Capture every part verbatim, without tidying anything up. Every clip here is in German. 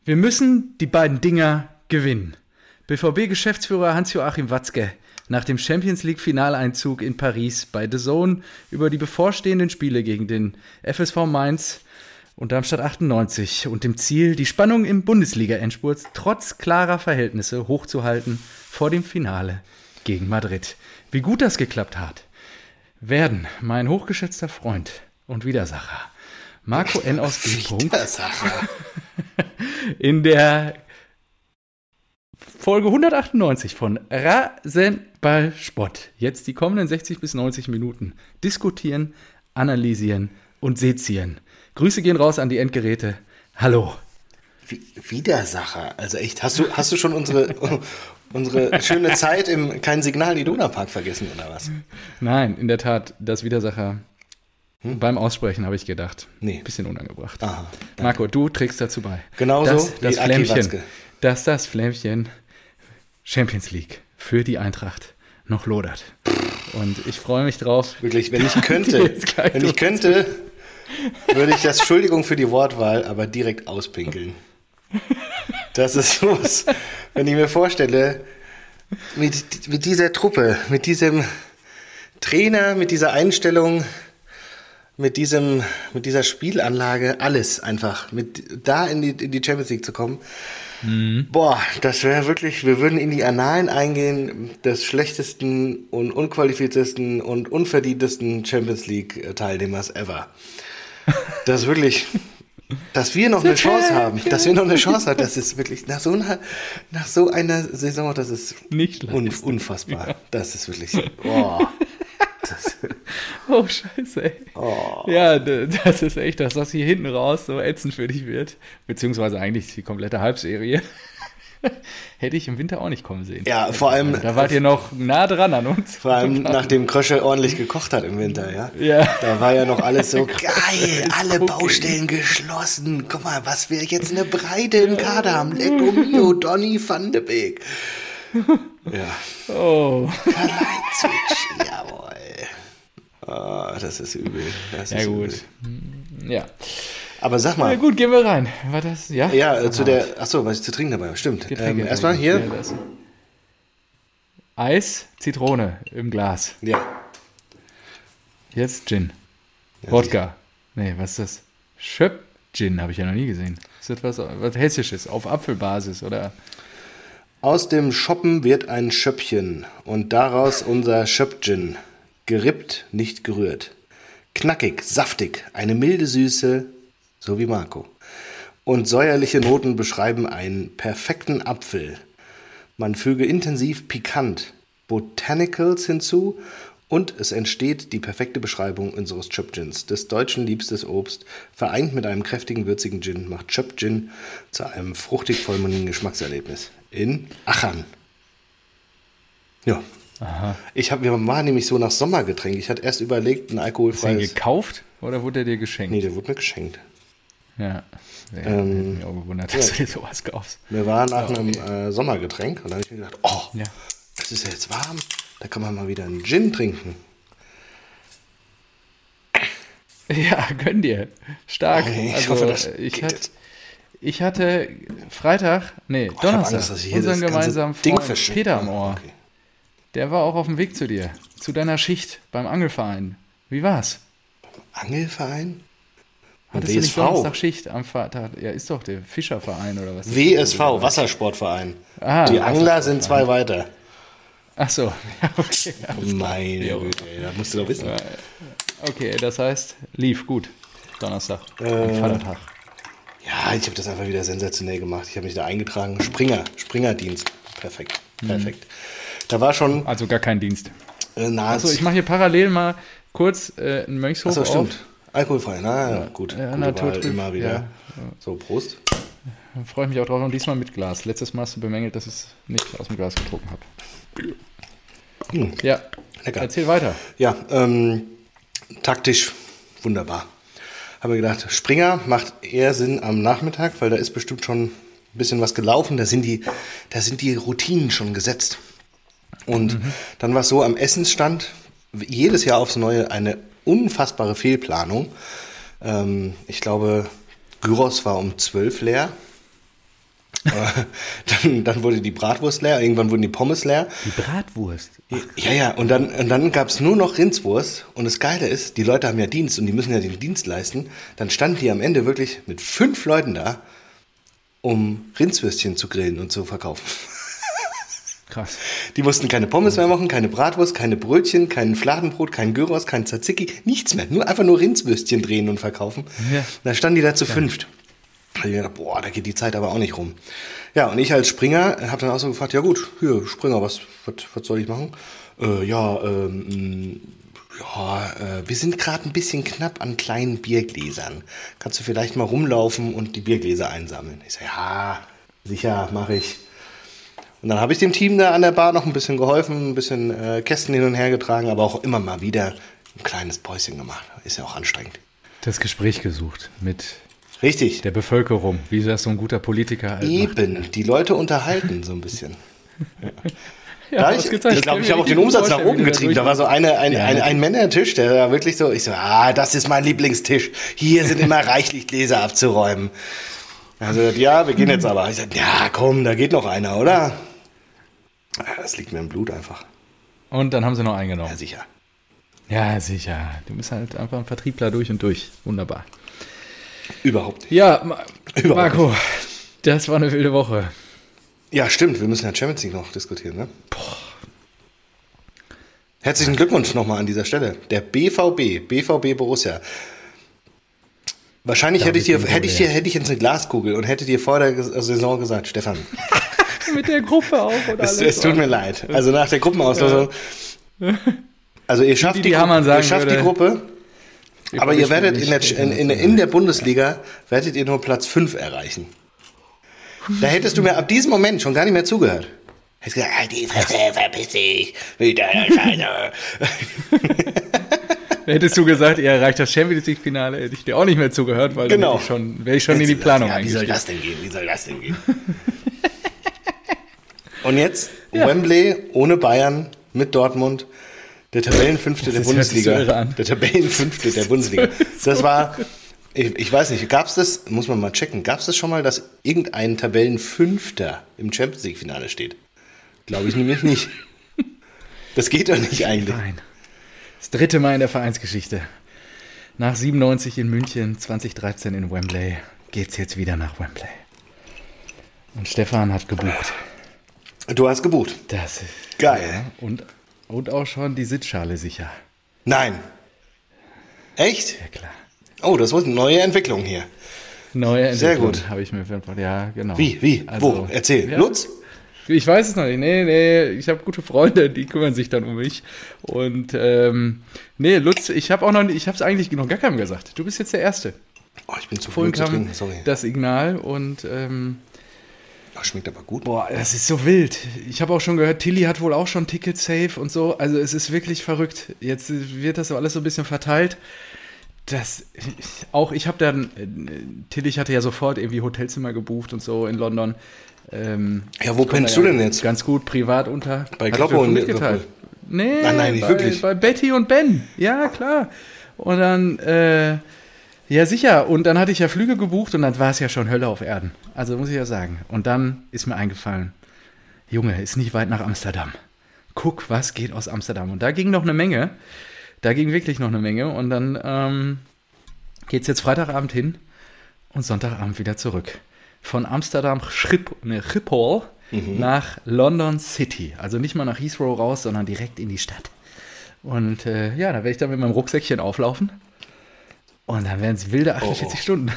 Wir müssen die beiden Dinger gewinnen. B V B-Geschäftsführer Hans-Joachim Watzke nach dem Champions-League-Finaleinzug in Paris bei D A Z N über die bevorstehenden Spiele gegen den F S V Mainz und Darmstadt achtundneunzig und dem Ziel, die Spannung im Bundesliga-Endspurt trotz klarer Verhältnisse hochzuhalten vor dem Finale gegen Madrid. Wie gut das geklappt hat, werden mein hochgeschätzter Freund und Widersacher Marco N. aus G. in der Folge hundertachtundneunzig von Rasenballsport jetzt die kommenden sechzig bis neunzig Minuten diskutieren, analysieren und sezieren. Grüße gehen raus an die Endgeräte. Hallo. Wie, Widersacher, also echt, hast du, hast du schon unsere, unsere schöne Zeit im Kein Signal Iduna Park vergessen oder was? Nein, in der Tat, das Widersacher hm? beim Aussprechen habe ich gedacht. Nee. Bisschen unangebracht. Aha, Marco, du trägst dazu bei. Genauso dass wie das Aki Flämmchen, Watzke. dass das Flämmchen Champions League für die Eintracht noch lodert. Und ich freue mich drauf. Wirklich, wenn ich könnte, wenn ich könnte, würde ich das, Entschuldigung für die Wortwahl, aber direkt auspinkeln. Das ist los. Wenn ich mir vorstelle, mit, mit dieser Truppe, mit diesem Trainer, mit dieser Einstellung, mit diesem, mit dieser Spielanlage, alles einfach, mit da in die, in die Champions League zu kommen. Mhm. Boah, das wäre wirklich, wir würden in die Annalen eingehen des schlechtesten und unqualifiziertesten und unverdientesten Champions League Teilnehmers ever. Das ist wirklich, dass wir noch eine Chance haben, dass wir noch eine Chance haben, das ist wirklich, nach so einer, nach so einer Saison, das ist nicht un, unfassbar. Ja. Das ist wirklich, boah. Das, oh, scheiße, ey. Oh. Ja, das ist echt, dass das hier hinten raus so ätzend für dich wird. Beziehungsweise eigentlich die komplette Halbserie. Hätte ich im Winter auch nicht kommen sehen. Ja, vor allem... Also, da wart ihr noch nah dran an uns. Vor allem, nachdem Krösche ordentlich gekocht hat im Winter, ja. Ja. Da war ja noch alles so geil, alle Baustellen geschlossen. Guck mal, was wir jetzt eine Breite im Kader haben. Lecco mio, Donny van de Beek. Ja. Oh. Kalajdzic, jawohl. Oh, das ist übel. Das ja, ist gut. Übel. Ja. Aber sag mal. Ja, gut, gehen wir rein. War das, ja? Ja, äh, zu der, achso, was ich zu trinken dabei habe. Stimmt. Ähm, erstmal hier. Ja, Eis, Zitrone im Glas. Ja. Jetzt Gin. Ja, Wodka. Nee, was ist das? Schöpp-Gin habe ich ja noch nie gesehen. Ist das was, was Hessisches, auf Apfelbasis, oder? Aus dem Schoppen wird ein Schöppchen und daraus unser Schöpp-Gin. Gerippt, nicht gerührt. Knackig, saftig, eine milde Süße, so wie Marco. Und säuerliche Noten beschreiben einen perfekten Apfel. Man füge intensiv pikant Botanicals hinzu und es entsteht die perfekte Beschreibung unseres Chöp-Gins, des Deutschen liebstes Obst, vereint mit einem kräftigen, würzigen Gin, macht Chöp-Gin zu einem fruchtig vollmundigen Geschmackserlebnis. In Achern. Ja. Aha. Ich hab, wir waren nämlich so nach Sommergetränk. Ich hatte erst überlegt, ein alkoholfreies... Hast du ihn gekauft oder wurde der dir geschenkt? Nee, der wurde mir geschenkt. Ja, ja ähm, ich mich auch gewundert, dass ja. du dir sowas kaufst. Wir waren nach oh, einem okay. äh, Sommergetränk und da habe ich mir gedacht, oh, ja. das ist ja jetzt warm, da kann man mal wieder einen Gin trinken. Ja, gönn dir. Stark. Okay, ich also, hoffe, das ich, geht hat, jetzt. ich hatte Freitag, nee, Oh, Donnerstag, Angst, dass ich hier unseren das ganze gemeinsamen Ding Freund verschenke. Peter am Ohr. Okay. Der war auch auf dem Weg zu dir, zu deiner Schicht beim Angelverein. Wie war's? Angelverein? Hattest du nicht Donnerstag Schicht am Vater? Ja, ist doch der Fischerverein oder was? W S V, Wassersportverein. Ah, Die Angler sind zwei weiter. Ach so, ja, okay. Meine Güte, das musst du doch wissen. Okay, das heißt, lief gut. Donnerstag, äh, am Vatertag. Ja, ich habe das einfach wieder sensationell gemacht. Ich habe mich da eingetragen. Springer, Springerdienst. Perfekt, perfekt. Mhm. Da war schon... Also gar kein Dienst. Äh, Achso, ich mache hier parallel mal kurz äh, einen Mönchshof Achso, stimmt. auf. Alkoholfrei, na ja, gut. Ja, Gute Naturtrüb, Wahl, immer wieder. Ja. So, Prost. Da freue ich mich auch drauf und diesmal mit Glas. Letztes Mal hast du bemängelt, dass ich es nicht aus dem Glas getrunken habe. Hm. Ja, lecker. Erzähl weiter. Ja, ähm, taktisch wunderbar. Habe mir gedacht, Springer macht eher Sinn am Nachmittag, weil da ist bestimmt schon ein bisschen was gelaufen. Da sind die, da sind die Routinen schon gesetzt. Und mhm. dann war es so, am Essensstand jedes Jahr aufs Neue eine unfassbare Fehlplanung. Ähm, ich glaube, Gyros war um zwölf leer. dann, dann wurde die Bratwurst leer, irgendwann wurden die Pommes leer. Die Bratwurst? Ja, ja, und dann, und dann gab es nur noch Rindswurst. Und das Geile ist, die Leute haben ja Dienst und die müssen ja den Dienst leisten. Dann standen die am Ende wirklich mit fünf Leuten da, um Rindswürstchen zu grillen und zu verkaufen. Krass. Die mussten keine Pommes mehr machen, keine Bratwurst, keine Brötchen, kein Fladenbrot, kein Gyros, kein Tzatziki, nichts mehr. Nur einfach nur Rindswürstchen drehen und verkaufen. Ja. Da standen die da zu ja. fünft. Da hab ich gedacht, boah, da geht die Zeit aber auch nicht rum. Ja, und ich als Springer habe dann auch so gefragt, ja gut, hier, Springer, was, was, was soll ich machen? Äh, ja, ähm, ja, äh, wir sind gerade ein bisschen knapp an kleinen Biergläsern. Kannst du vielleicht mal rumlaufen und die Biergläser einsammeln? Ich so, ja, sicher, mache ich. Und dann habe ich dem Team da an der Bar noch ein bisschen geholfen, ein bisschen äh, Kästen hin und her getragen, aber auch immer mal wieder ein kleines Päuschen gemacht. Ist ja auch anstrengend. Das Gespräch gesucht mit Richtig. der Bevölkerung, wie das so ein guter Politiker halt Eben, macht. Die Leute unterhalten so ein bisschen. Ja. Ja, ich ich glaube, ich, glaub, ich habe auch den Umsatz nach oben getrieben. Da war so eine, ein, ja. ein, ein Männertisch, der war wirklich so, ich so, ah, das ist mein Lieblingstisch. Hier sind immer reichlich Gläser abzuräumen. Also, ja, wir gehen jetzt aber. Ich sag, ja, komm, da geht noch einer, oder? Das liegt mir im Blut einfach. Und dann haben sie noch eingenommen. Ja, sicher. Ja, sicher. Du bist halt einfach ein Vertriebler durch und durch. Wunderbar. Überhaupt nicht. Ja, Ma- Überhaupt Marco, nicht. Das war eine wilde Woche. Ja, stimmt. Wir müssen ja Champions League noch diskutieren, ne? Boah. Herzlichen Glückwunsch nochmal an dieser Stelle. Der B V B, B V B Borussia. Wahrscheinlich hätte ich, dir, hätte, ich dir, hätte ich jetzt eine Glaskugel und hätte dir vor der Saison gesagt, Stefan. Mit der Gruppe auch und alles. Es, es tut mir leid. Also nach der Gruppenauslosung. Ja. Also ihr schafft, die, die, die, ihr schafft die Gruppe, aber ihr werdet in der, in, in, in der Bundesliga, werdet ihr nur Platz fünf erreichen. Da hättest du mir ab diesem Moment schon gar nicht mehr zugehört. Hättest gesagt, halt die Fresse, verpiss dich, wieder Scheiße. Hättest du gesagt, ihr erreicht das Champions League Finale, hätte ich dir auch nicht mehr zugehört, weil genau. dann ich schon, wäre ich schon in die Planung ja, eingestiegen. Wie soll das denn gehen? Wie soll das denn gehen? Und jetzt ja. Wembley ohne Bayern mit Dortmund, der Tabellenfünfte der Bundesliga. Der Tabellenfünfte der Bundesliga. Das war, ich, ich weiß nicht, gab es das, muss man mal checken, gab es das schon mal, dass irgendein Tabellenfünfter im Champions League Finale steht? Glaube ich nämlich nicht. Das geht doch nicht eigentlich. Nein. Das dritte Mal in der Vereinsgeschichte. Nach siebenundneunzig in München, zwanzig dreizehn in Wembley, geht's jetzt wieder nach Wembley. Und Stefan hat gebucht. Du hast gebucht? Das ist geil. Ja, und, und auch schon die Sitzschale sicher. Nein. Echt? Ja, klar. Oh, das wird eine neue Entwicklung hier. Neue Entwicklung. Sehr gut. Habe ich mir einfach, ja, genau. Wie, wie, also, wo? Erzähl. Ja. Lutz? Ich weiß es noch nicht. Nee, nee, ich habe gute Freunde, die kümmern sich dann um mich. Und ähm, nee, Lutz, ich habe auch noch, ich habe es eigentlich noch gar keinem gesagt. Du bist jetzt der Erste. Oh, ich bin zu Vorhin blöd zu kam trinken, sorry. Das Signal und ähm, oh, schmeckt aber gut. Boah, das ist so wild. Ich habe auch schon gehört, Tilly hat wohl auch schon Tickets safe und so. Also es ist wirklich verrückt. Jetzt wird das so alles so ein bisschen verteilt. Das, auch ich habe dann, Tilly hatte ja sofort irgendwie Hotelzimmer gebucht und so in London. Ähm, ja, wo pennst du denn jetzt? Ganz gut, privat unter. Bei Kloppo und mitgeteilt. Nee, nein, nein, nicht bei, wirklich. Bei Betty und Ben. Ja, klar. Und dann, äh, ja sicher. Und dann hatte ich ja Flüge gebucht und dann war es ja schon Hölle auf Erden. Also muss ich ja sagen. Und dann ist mir eingefallen, Junge, ist nicht weit nach Amsterdam. Guck, was geht aus Amsterdam. Und da ging noch eine Menge. Da ging wirklich noch eine Menge. Und dann ähm, geht es jetzt Freitagabend hin und Sonntagabend wieder zurück. Von Amsterdam Schiphol mhm. nach London City. Also nicht mal nach Heathrow raus, sondern direkt in die Stadt. Und äh, ja, da werde ich dann mit meinem Rucksäckchen auflaufen. Und dann werden es wilde achtundvierzig oh. Stunden.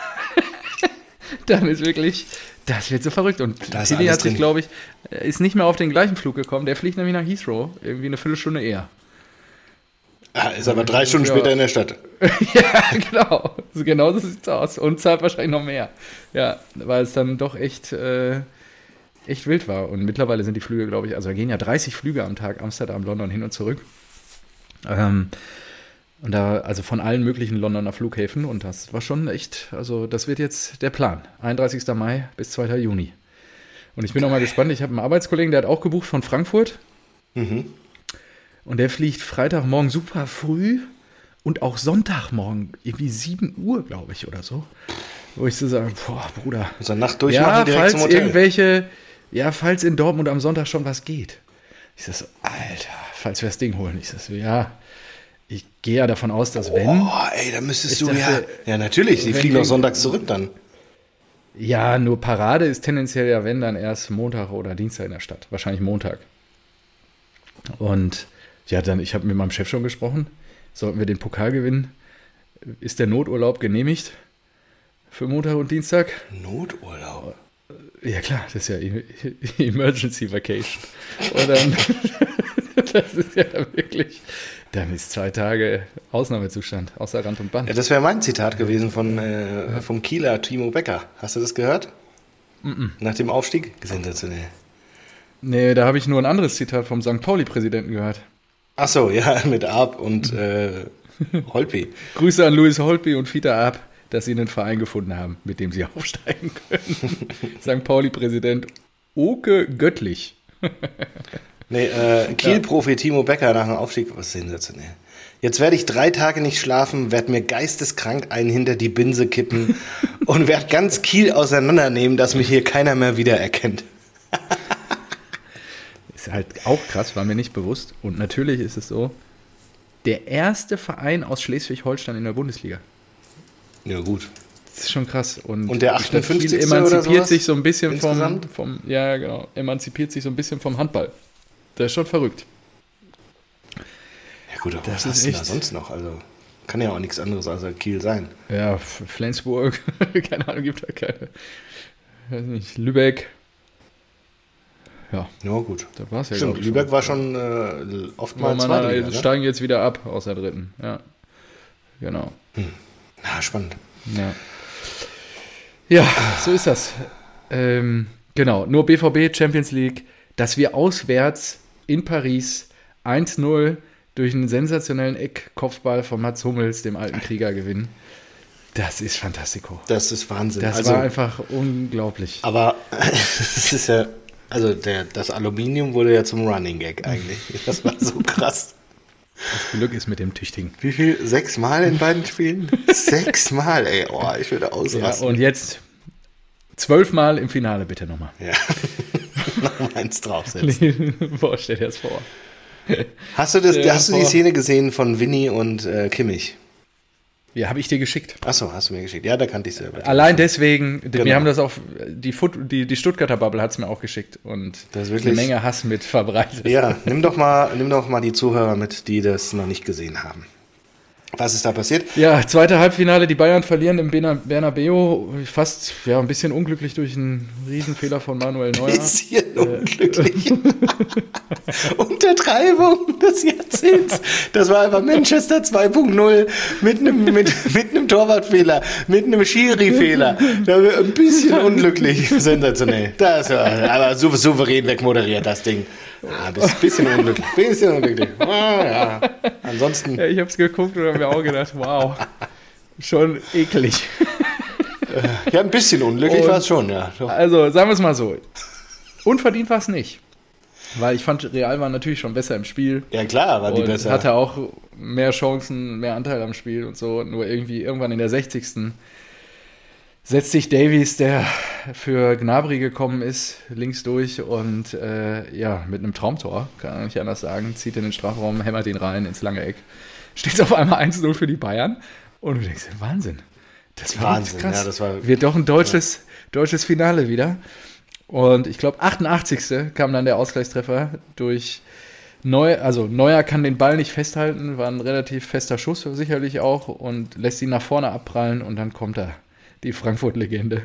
Dann ist wirklich, das wird so verrückt. Und Tilly hat sich, glaube ich, ist nicht mehr auf den gleichen Flug gekommen. Der fliegt nämlich nach Heathrow, irgendwie eine Viertelstunde eher. Ah, ist aber drei Stunden ja. später in der Stadt. Ja, genau. Genau so sieht es aus. Und zahlt wahrscheinlich noch mehr. Ja, weil es dann doch echt, äh, echt wild war. Und mittlerweile sind die Flüge, glaube ich, also da gehen ja dreißig Flüge am Tag, Amsterdam, London hin und zurück. Ähm, und da, also von allen möglichen Londoner Flughäfen. Und das war schon echt, also das wird jetzt der Plan. einunddreißigster Mai bis zweiter Juni. Und ich bin okay. auch mal gespannt. Ich habe einen Arbeitskollegen, der hat auch gebucht von Frankfurt. Mhm. Und der fliegt Freitagmorgen super früh und auch Sonntagmorgen irgendwie sieben Uhr, glaube ich, oder so. Wo ich so sage, boah, Bruder. Muss er Nacht durchmachen, ja, direkt falls zum Hotel. irgendwelche, ja, falls in Dortmund am Sonntag schon was geht. Ich sag so, Alter, falls wir das Ding holen. Ich sag so, ja, ich gehe ja davon aus, dass wenn. Oh, ey, da müsstest du dachte, ja. Ja, natürlich, die fliegen auch sonntags zurück dann. Ja, nur Parade ist tendenziell ja, wenn, dann erst Montag oder Dienstag in der Stadt. Wahrscheinlich Montag. Und ja, dann, ich habe mit meinem Chef schon gesprochen. Sollten wir den Pokal gewinnen, ist der Noturlaub genehmigt für Montag und Dienstag? Noturlaub? Ja klar, das ist ja Emergency Vacation. Und dann, das ist ja wirklich, dann ist zwei Tage Ausnahmezustand, außer Rand und Band. Ja, das wäre mein Zitat gewesen von, äh, vom Kieler Timo Becker. Hast du das gehört? Mm-mm. Nach dem Aufstieg? Sensationell. Nee, da habe ich nur ein anderes Zitat vom Sankt Pauli-Präsidenten gehört. Ach so, ja, mit Arp und äh, Holtby. Grüße an Louis Holtby und Fiete Arp, dass sie einen Verein gefunden haben, mit dem sie aufsteigen können. Sankt Pauli-Präsident Oke Göttlich. Nee, äh, Kiel-Profi ja. Timo Becker nach dem Aufstieg, was sensationell. Jetzt werde ich drei Tage nicht schlafen, werde mir geisteskrank einen hinter die Binse kippen und werde ganz Kiel auseinandernehmen, dass mich hier keiner mehr wiedererkennt. Ist halt auch krass, war mir nicht bewusst. Und natürlich ist es so, der erste Verein aus Schleswig-Holstein in der Bundesliga. Ja, gut. Das ist schon krass. Und, und der achtundfünfzigste emanzipiert oder sich so ein bisschen vom, vom, ja genau, emanzipiert sich so ein bisschen vom Handball. Das ist schon verrückt. Ja gut, aber das was hast du da sonst noch? Also kann ja auch nichts anderes als Kiel sein. Ja, Flensburg, keine Ahnung, gibt da keine. Weiß nicht, Lübeck. Ja, ja gut. Das war's ja, stimmt, Lübeck schon. war schon äh, oftmals ja, zweite Liga, ne? ne? Steigen jetzt wieder ab aus der dritten. Ja, genau. Hm. Na, spannend. Ja, ja so ist das. Ähm, genau, nur B V B Champions League, dass wir auswärts in Paris eins null durch einen sensationellen Eckkopfball von Mats Hummels, dem alten Krieger, gewinnen. Das ist fantastico. Das ist Wahnsinn. Das also, war einfach unglaublich. Aber es ist ja, also der, das Aluminium wurde ja zum Running Gag eigentlich. Das war so krass. Das Glück ist mit dem Tüchtigen. Wie viel? Sechs Mal in beiden Spielen? Sechs Mal, ey. Oh, ich würde ausrasten. Ja, und jetzt zwölf Mal im Finale, bitte nochmal. Ja. Nochmal eins draufsetzen. Boah, stell dir das vor. Hast du, das, hast du die Szene gesehen von Winnie und äh, Kimmich? Ja, habe ich dir geschickt. Achso, hast du mir geschickt. Ja, da kannte ich selber. Allein deswegen, genau. Wir haben das auch, die, Foot, die, die Stuttgarter Bubble hat es mir auch geschickt und das ist wirklich, eine Menge Hass mit verbreitet. Ja, nimm doch mal, nimm doch mal die Zuhörer mit, die das noch nicht gesehen haben. Was ist da passiert? Ja, zweite Halbfinale, die Bayern verlieren im Bernabeu, fast ja, ein bisschen unglücklich durch einen Riesenfehler von Manuel Neuer. Ein bisschen äh, unglücklich. Untertreibung des Jahrzehnts. Das war einfach Manchester zwei Punkt null mit einem mit, mit einem Torwartfehler, mit einem Schiri-Fehler. Ein bisschen unglücklich. Sensationell. Das war aber souverän wegmoderiert, das Ding. Ah, ein bisschen unglücklich. Ein bisschen unglücklich. Oh, ja. Ansonsten. Ja, ich hab's geguckt und habe mir auch gedacht, wow, schon eklig. Ja, ein bisschen unglücklich war es schon, ja. Doch. Also, sagen wir es mal so. Unverdient war es nicht. Weil ich fand, Real war natürlich schon besser im Spiel. Ja, klar, war die und besser. Hatte auch mehr Chancen, mehr Anteil am Spiel und so. Nur irgendwie irgendwann in der sechzigsten setzt sich Davies, der für Gnabry gekommen ist, links durch und äh, ja, mit einem Traumtor, kann man nicht anders sagen, zieht in den Strafraum, hämmert ihn rein ins lange Eck. Steht auf einmal eins null für die Bayern und du denkst, Wahnsinn. Das war Wahnsinn, krass. ja, das war, wird doch ein deutsches, ja. deutsches Finale wieder. Und ich glaube, achtundachtzigste kam dann der Ausgleichstreffer durch Neuer. Also Neuer kann den Ball nicht festhalten, war ein relativ fester Schuss sicherlich auch und lässt ihn nach vorne abprallen und dann kommt er. Die Frankfurt-Legende.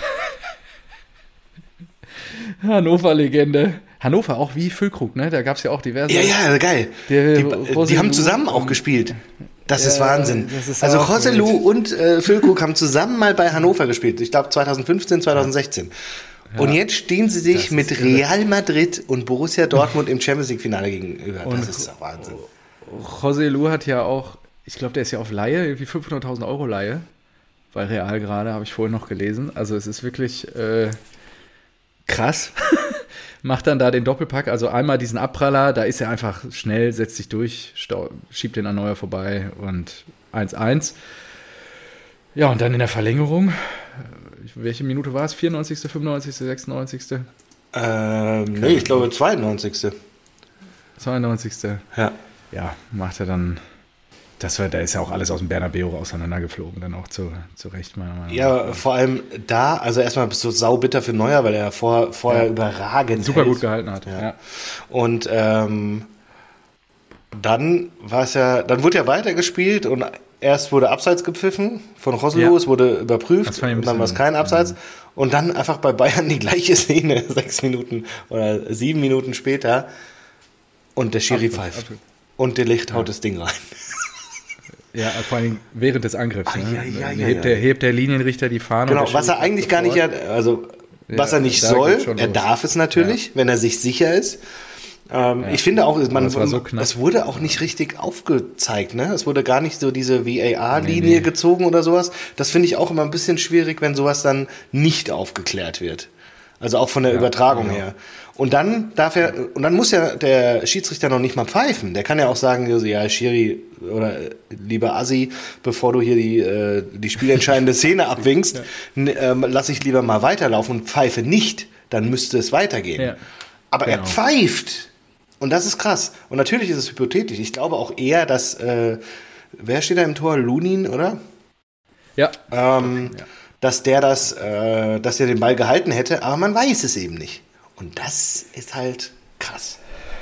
Hannover-Legende. Hannover auch wie Füllkrug, ne? Da gab es ja auch diverse. Ja, ja, geil. Die, die haben zusammen auch gespielt. Das ja, ist Wahnsinn. Das ist also Joselu und äh, Füllkrug haben zusammen mal bei Hannover gespielt. Ich glaube zwanzig fünfzehn, zwanzig sechzehn. Ja. Und jetzt stehen sie sich mit Real Madrid und Borussia Dortmund im Champions League-Finale gegenüber. Und das ist doch Wahnsinn. Joselu hat ja auch, ich glaube, der ist ja auf Leihe, irgendwie fünfhunderttausend Euro Leihe. Bei Real gerade, habe ich vorhin noch gelesen. Also es ist wirklich äh, krass. Macht dann da den Doppelpack, also einmal diesen Abpraller, da ist er einfach schnell, setzt sich durch, stau- schiebt den an Neuer vorbei und eins eins. Ja, und dann in der Verlängerung, welche Minute war es? vierundneunzigste, fünfundneunzigste, sechsundneunzigste? Ähm, nee, ich glaube zweiundneunzigste zweiundneunzigste Ja. Ja, macht er dann. Das war, da ist ja auch alles aus dem Bernabeu auseinandergeflogen, dann auch zu, zu Recht. Meiner Meinung nach. Ja, vor allem da, also erstmal bist du saubitter für Neuer, weil er vor, vorher ja. überragend super hält. gut gehalten hat. Ja. Ja. Und ähm, dann war es ja, dann wurde ja weitergespielt und erst wurde Abseits gepfiffen von Roselu, ja. es wurde überprüft und dann war es kein Abseits. Ja. Und dann einfach bei Bayern die gleiche Szene, sechs Minuten oder sieben Minuten später und der Schiri absolut, pfeift. Absolut. Und der Licht haut ja. das Ding rein. Ja, vor allem während des Angriffs. Ah, ne? ja, ja, ja, hebt, der, hebt der Linienrichter die Fahne. Genau, was er eigentlich gar nicht, also was ja, er nicht soll, er los. darf es natürlich, ja. wenn er sich sicher ist. Ähm, ja. Ich finde auch, man, so es wurde auch nicht richtig aufgezeigt. Ne? Es wurde gar nicht so diese V A R-Linie nee, nee. gezogen oder sowas. Das finde ich auch immer ein bisschen schwierig, wenn sowas dann nicht aufgeklärt wird. Also auch von der ja, Übertragung genau. her. Und dann darf er, und dann muss ja der Schiedsrichter noch nicht mal pfeifen. Der kann ja auch sagen, ja, Schiri oder lieber Assi, bevor du hier die, äh, die spielentscheidende Szene abwinkst, ja. äh, lass ich lieber mal weiterlaufen und pfeife nicht. Dann müsste es weitergehen. Ja. Aber genau. er pfeift. Und das ist krass. Und natürlich ist es hypothetisch. Ich glaube auch eher, dass, äh, wer steht da im Tor? Lunin, oder? Ja. Ähm, ja. Dass der das, äh, dass der den Ball gehalten hätte, aber man weiß es eben nicht. Und das ist halt krass.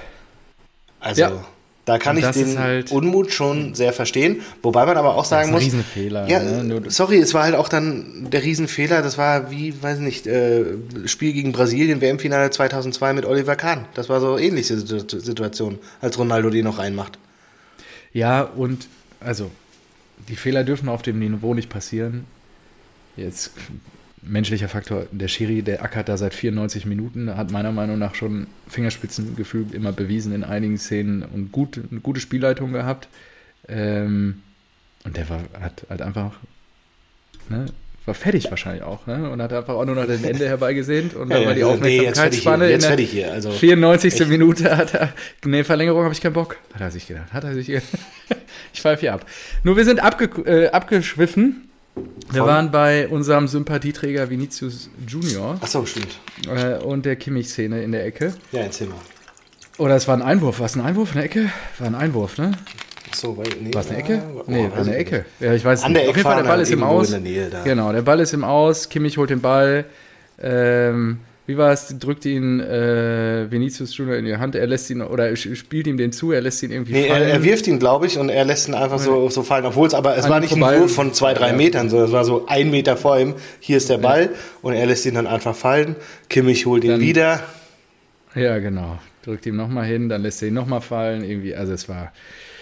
Also, ja. da kann ich den halt Unmut schon sehr verstehen. Wobei man aber auch sagen muss, das ist ein Riesenfehler. Ja, ne? sorry, es war halt auch dann der Riesenfehler. Das war wie, weiß nicht, äh, Spiel gegen Brasilien, W M-Finale zweitausendzwei mit Oliver Kahn. Das war so eine ähnliche Situation, als Ronaldo die noch reinmacht. Ja, und also, die Fehler dürfen auf dem Niveau nicht passieren. Jetzt menschlicher Faktor, der Schiri, der ackert da seit vierundneunzig Minuten, hat meiner Meinung nach schon Fingerspitzengefühl immer bewiesen in einigen Szenen und gut, eine gute Spielleitung gehabt. Ähm, und der war, hat halt einfach, ne, war fertig wahrscheinlich auch, ne? Und hat einfach auch nur noch das Ende herbeigesehnt und dann ja, war die Aufmerksamkeitsspanne nee, jetzt fertig hier, jetzt fertig hier. Also vierundneunzigste Minute hat er, ne, Verlängerung habe ich keinen Bock, hat er sich gedacht, hat er sich gedacht. Ich pfeife hier ab. Nur wir sind abge, äh, abgeschwiffen. Wir Von? waren bei unserem Sympathieträger Vinicius Junior. Ach so, stimmt. Äh, und der Kimmich-Szene in der Ecke. Ja, erzähl mal. Oder es war ein Einwurf. War es ein Einwurf in der Ecke? War ein Einwurf, ne? Ach so, weil, nee. War es eine Ecke? Oh, nee, war eine Ecke. Ja, ich weiß An nicht. Der Auf jeden Fall, der Ball ist im Aus. In der Nähe da. Genau, der Ball ist im Aus. Kimmich holt den Ball. Ähm, wie war es? Drückt ihn äh, Vinicius Junior in die Hand. Er lässt ihn, oder spielt ihm den zu. Er lässt ihn irgendwie nee, fallen. Er, er wirft ihn, glaube ich, und er lässt ihn einfach so, so fallen. Obwohl es, aber es war nicht ein Wurf von zwei, drei ja. Metern, sondern es war so ein Meter vor ihm. Hier ist der Ball. Ja. Und er lässt ihn dann einfach fallen. Kimmich holt ihn dann wieder. Ja, genau. Drückt ihm nochmal hin, dann lässt er ihn nochmal fallen. Irgendwie, also es war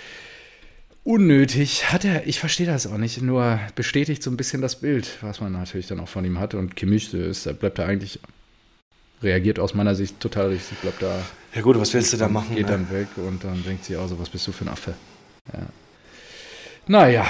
unnötig. Hat er, ich verstehe das auch nicht, nur bestätigt so ein bisschen das Bild, was man natürlich dann auch von ihm hat. Und Kimmich ist, da bleibt er eigentlich, reagiert aus meiner Sicht total richtig, bleibt da. Ja gut, was willst du da machen? Geht ne? dann weg und dann denkt sie auch so, was bist du für ein Affe? Ja. Naja.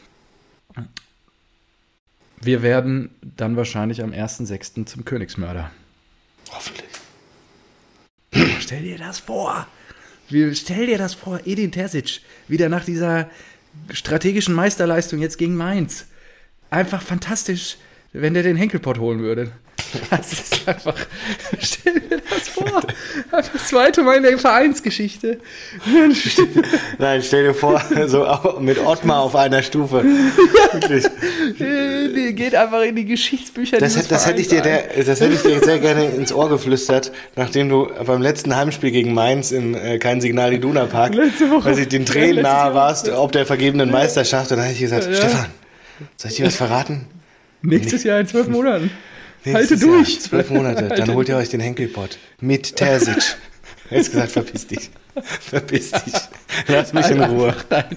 Wir werden dann wahrscheinlich am ersten sechsten zum Königsmörder. Hoffentlich. Stell dir das vor. Stell dir das vor, Edin Terzic, wieder nach dieser strategischen Meisterleistung jetzt gegen Mainz. Einfach fantastisch, wenn der den Henkelpott holen würde. Das ist einfach, stell dir das vor. Das zweite Mal in der Vereinsgeschichte. Nein, stell dir vor, so mit Ottmar auf einer Stufe. Wirklich. Die geht einfach in die Geschichtsbücher. Das, das, das, hätte ich dir der, das hätte ich dir sehr gerne ins Ohr geflüstert, nachdem du beim letzten Heimspiel gegen Mainz im äh, Kein Signal Iduna Park, weil ich den Tränen nahe warst, ob der vergebenen Meisterschaft, und dann habe ich gesagt, ja. Stefan, soll ich dir was verraten? Nächstes Jahr in zwölf Monaten. Halte durch. Jahr, zwölf Monate, dann holt ihr euch den Henkelpott. Mit Terzic. Er hat gesagt, verpiss dich. Verpiss dich. Lass mich in Ruhe.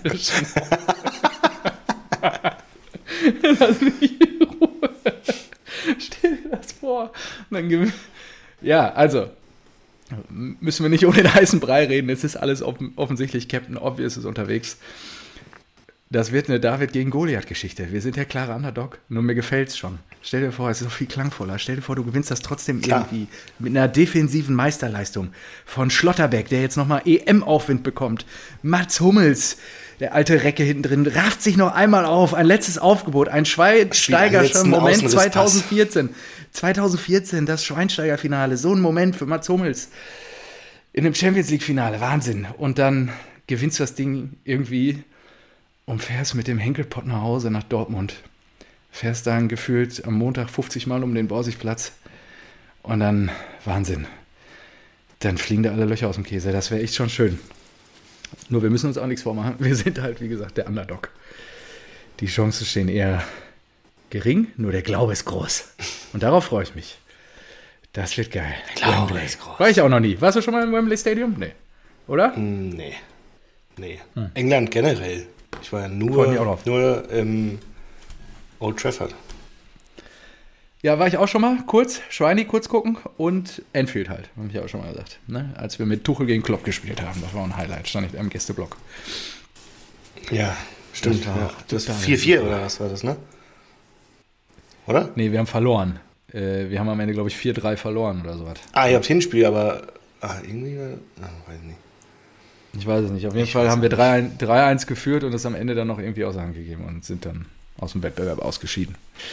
Lass mich in Ruhe. Stell dir das vor. Und dann ja, also, müssen wir nicht um den heißen Brei reden. Es ist alles offen, offensichtlich, Captain Obvious ist unterwegs. Das wird eine David gegen Goliath-Geschichte. Wir sind der klare Underdog, nur mir gefällt's schon. Stell dir vor, es ist noch viel klangvoller. Stell dir vor, du gewinnst das trotzdem Klar. irgendwie mit einer defensiven Meisterleistung von Schlotterbeck, der jetzt nochmal E M-Aufwind bekommt. Mats Hummels, Der alte Recke hinten drin rafft sich noch einmal auf. Ein letztes Aufgebot. Ein Schweinsteigerscher Moment zwanzig vierzehn. zwanzig vierzehn, das Schweinsteiger-Finale. So ein Moment für Mats Hummels in dem Champions-League-Finale. Wahnsinn. Und dann gewinnst du das Ding irgendwie und fährst mit dem Henkelpott nach Hause nach Dortmund. Fährst dann gefühlt am Montag fünfzig Mal um den Borsigplatz. Und dann, Wahnsinn. Dann fliegen da alle Löcher aus dem Käse. Das wäre echt schon schön. Nur wir müssen uns auch nichts vormachen. Wir sind halt, wie gesagt, der Underdog. Die Chancen stehen eher gering, nur der Glaube ist groß. Und darauf freue ich mich. Das wird geil. Der Glaube Wembley. Ist groß. War ich auch noch nie. Warst du schon mal im Wembley Stadium? Nee. Oder? Nee. Nee. Hm. England generell. Ich war ja nur, auch noch. nur im Old Trafford. Ja, war ich auch schon mal kurz, Schweini kurz gucken und Anfield halt, habe ich auch schon mal gesagt. Ne? Als wir mit Tuchel gegen Klopp gespielt haben, das war ein Highlight, stand ich im Gästeblock. Ja, stimmt. Das war ja. Das vier vier oder was war das, ne? Oder? Nee, wir haben verloren. Äh, wir haben am Ende, glaube ich, vier drei verloren oder sowas. Ah, ihr habt Hinspiel, aber ah, irgendwie, ah, weiß nicht. Ich weiß es nicht. Auf jeden ich Fall haben wir drei eins geführt und das am Ende dann noch irgendwie außer Hand gegeben und sind dann aus dem Wettbewerb ausgeschieden.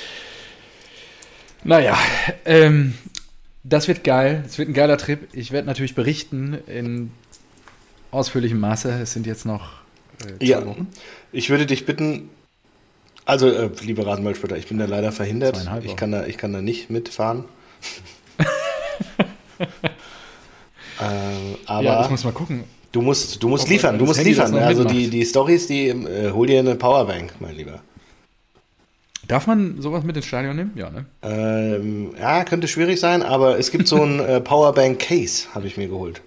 Naja, ähm, das wird geil. Es wird ein geiler Trip. Ich werde natürlich berichten in ausführlichem Maße. Es sind jetzt noch äh, zwei ja, Wochen. Ich würde dich bitten, also äh, liebe Rasenballspieler, ich bin da leider verhindert. Ich kann da, ich kann da nicht mitfahren. äh, aber ja, ich muss mal gucken. Du musst, du musst liefern, du musst Handy liefern. Also die, die Storys, die äh, hol dir eine Powerbank, mein Lieber. Darf man sowas mit ins Stadion nehmen? Ja, ne? Ähm, ja, könnte schwierig sein, aber es gibt so ein äh, Powerbank-Case, habe ich mir geholt.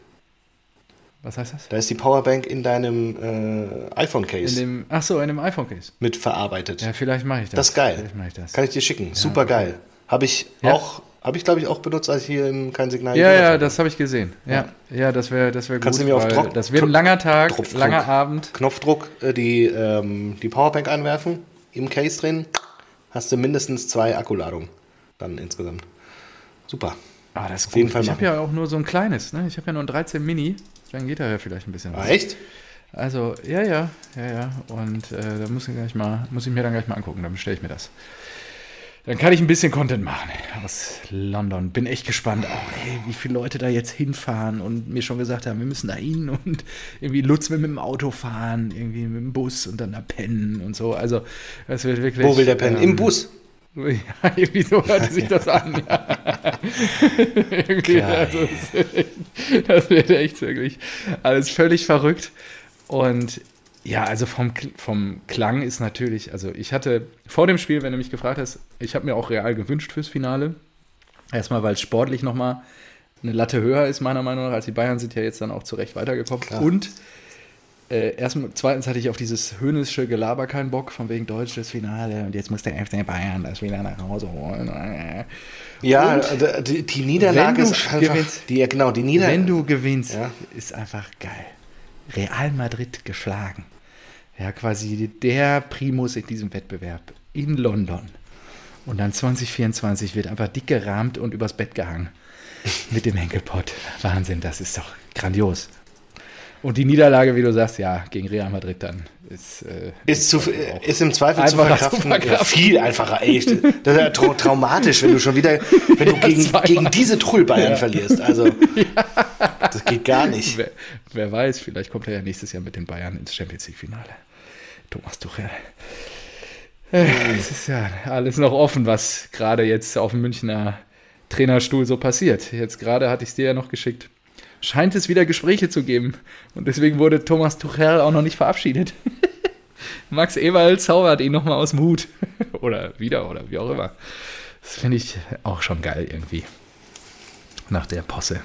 Was heißt das? Da ist die Powerbank in deinem äh, iPhone-Case. Ach so, in dem iPhone-Case. Mit verarbeitet. Ja, vielleicht mache ich das. Das ist geil. Vielleicht mache ich das. Kann ich dir schicken. Ja, super okay. Geil. Habe ich ja. auch, habe ich glaube ich auch benutzt, als ich hier in kein Signal. Ja, ja, hatte. Das habe ich gesehen. Ja, ja, ja das wäre das wär gut. Kannst du mir auf Druck, das wird ein langer Tag, Knopfdruck, langer Abend. Knopfdruck äh, die, ähm, die Powerbank einwerfen, im Case drin. Hast du mindestens zwei Akkuladungen dann insgesamt. Super. Ah, das ist gut. Ich habe ja auch nur so ein kleines, ne? Ich habe ja nur ein dreizehn Mini, dann geht da ja vielleicht ein bisschen was. Ah, echt? Also, ja, ja, ja, ja. Und äh, da muss ich, gleich mal, muss ich mir dann gleich mal angucken, dann bestelle ich mir das. Dann kann ich ein bisschen Content machen aus London. Bin echt gespannt, auch, ey, wie viele Leute da jetzt hinfahren und mir schon gesagt haben, wir müssen da hin und irgendwie Lutz will mit dem Auto fahren, irgendwie mit dem Bus und dann da pennen und so. Also, das wird wirklich. Wo will der pennen? Ähm, Im Bus? Ja, irgendwie so hört sich das an. Ja. irgendwie, also, das, wird echt, das wird echt wirklich alles völlig verrückt. Und ja, also vom, vom Klang ist natürlich, also ich hatte vor dem Spiel, wenn du mich gefragt hast, ich habe mir auch Real gewünscht fürs Finale. Erstmal, weil es sportlich nochmal eine Latte höher ist, meiner Meinung nach, als die Bayern sind ja jetzt dann auch zu Recht weitergekommen. Klar. Und äh, erstmal, zweitens hatte ich auf dieses höhnische Gelaber keinen Bock, von wegen deutsches Finale und jetzt muss der F C Bayern das wieder nach Hause holen. Ja, und die, die Niederlage ist einfach, gewinnst, die, genau, die Niederlage. Wenn du gewinnst, ja. ist einfach geil. Real Madrid geschlagen. Ja, quasi der Primus in diesem Wettbewerb in London. Und dann zwanzig vierundzwanzig wird einfach dick gerahmt und übers Bett gehangen. Mit dem Henkelpott. Wahnsinn, das ist doch grandios. Und die Niederlage, wie du sagst, ja, gegen Real Madrid dann ist... Äh, ist, zu, ist im Zweifel zu verkraften. zu verkraften. Viel einfacher, ey. Das ist ja tra- traumatisch, wenn du schon wieder, wenn du ja, gegen, gegen diese Trull-Bayern ja. verlierst. Also, ja. das geht gar nicht. Wer, wer weiß, vielleicht kommt er ja nächstes Jahr mit den Bayern ins Champions-League-Finale. Thomas Tuchel. Es ist ja alles noch offen, was gerade jetzt auf dem Münchner Trainerstuhl so passiert. Jetzt gerade hatte ich es dir ja noch geschickt. Scheint es wieder Gespräche zu geben. Und deswegen wurde Thomas Tuchel auch noch nicht verabschiedet. Max Eberl zaubert ihn nochmal aus dem Hut. Oder wieder, oder wie auch immer. Das finde ich auch schon geil irgendwie. Nach der Posse.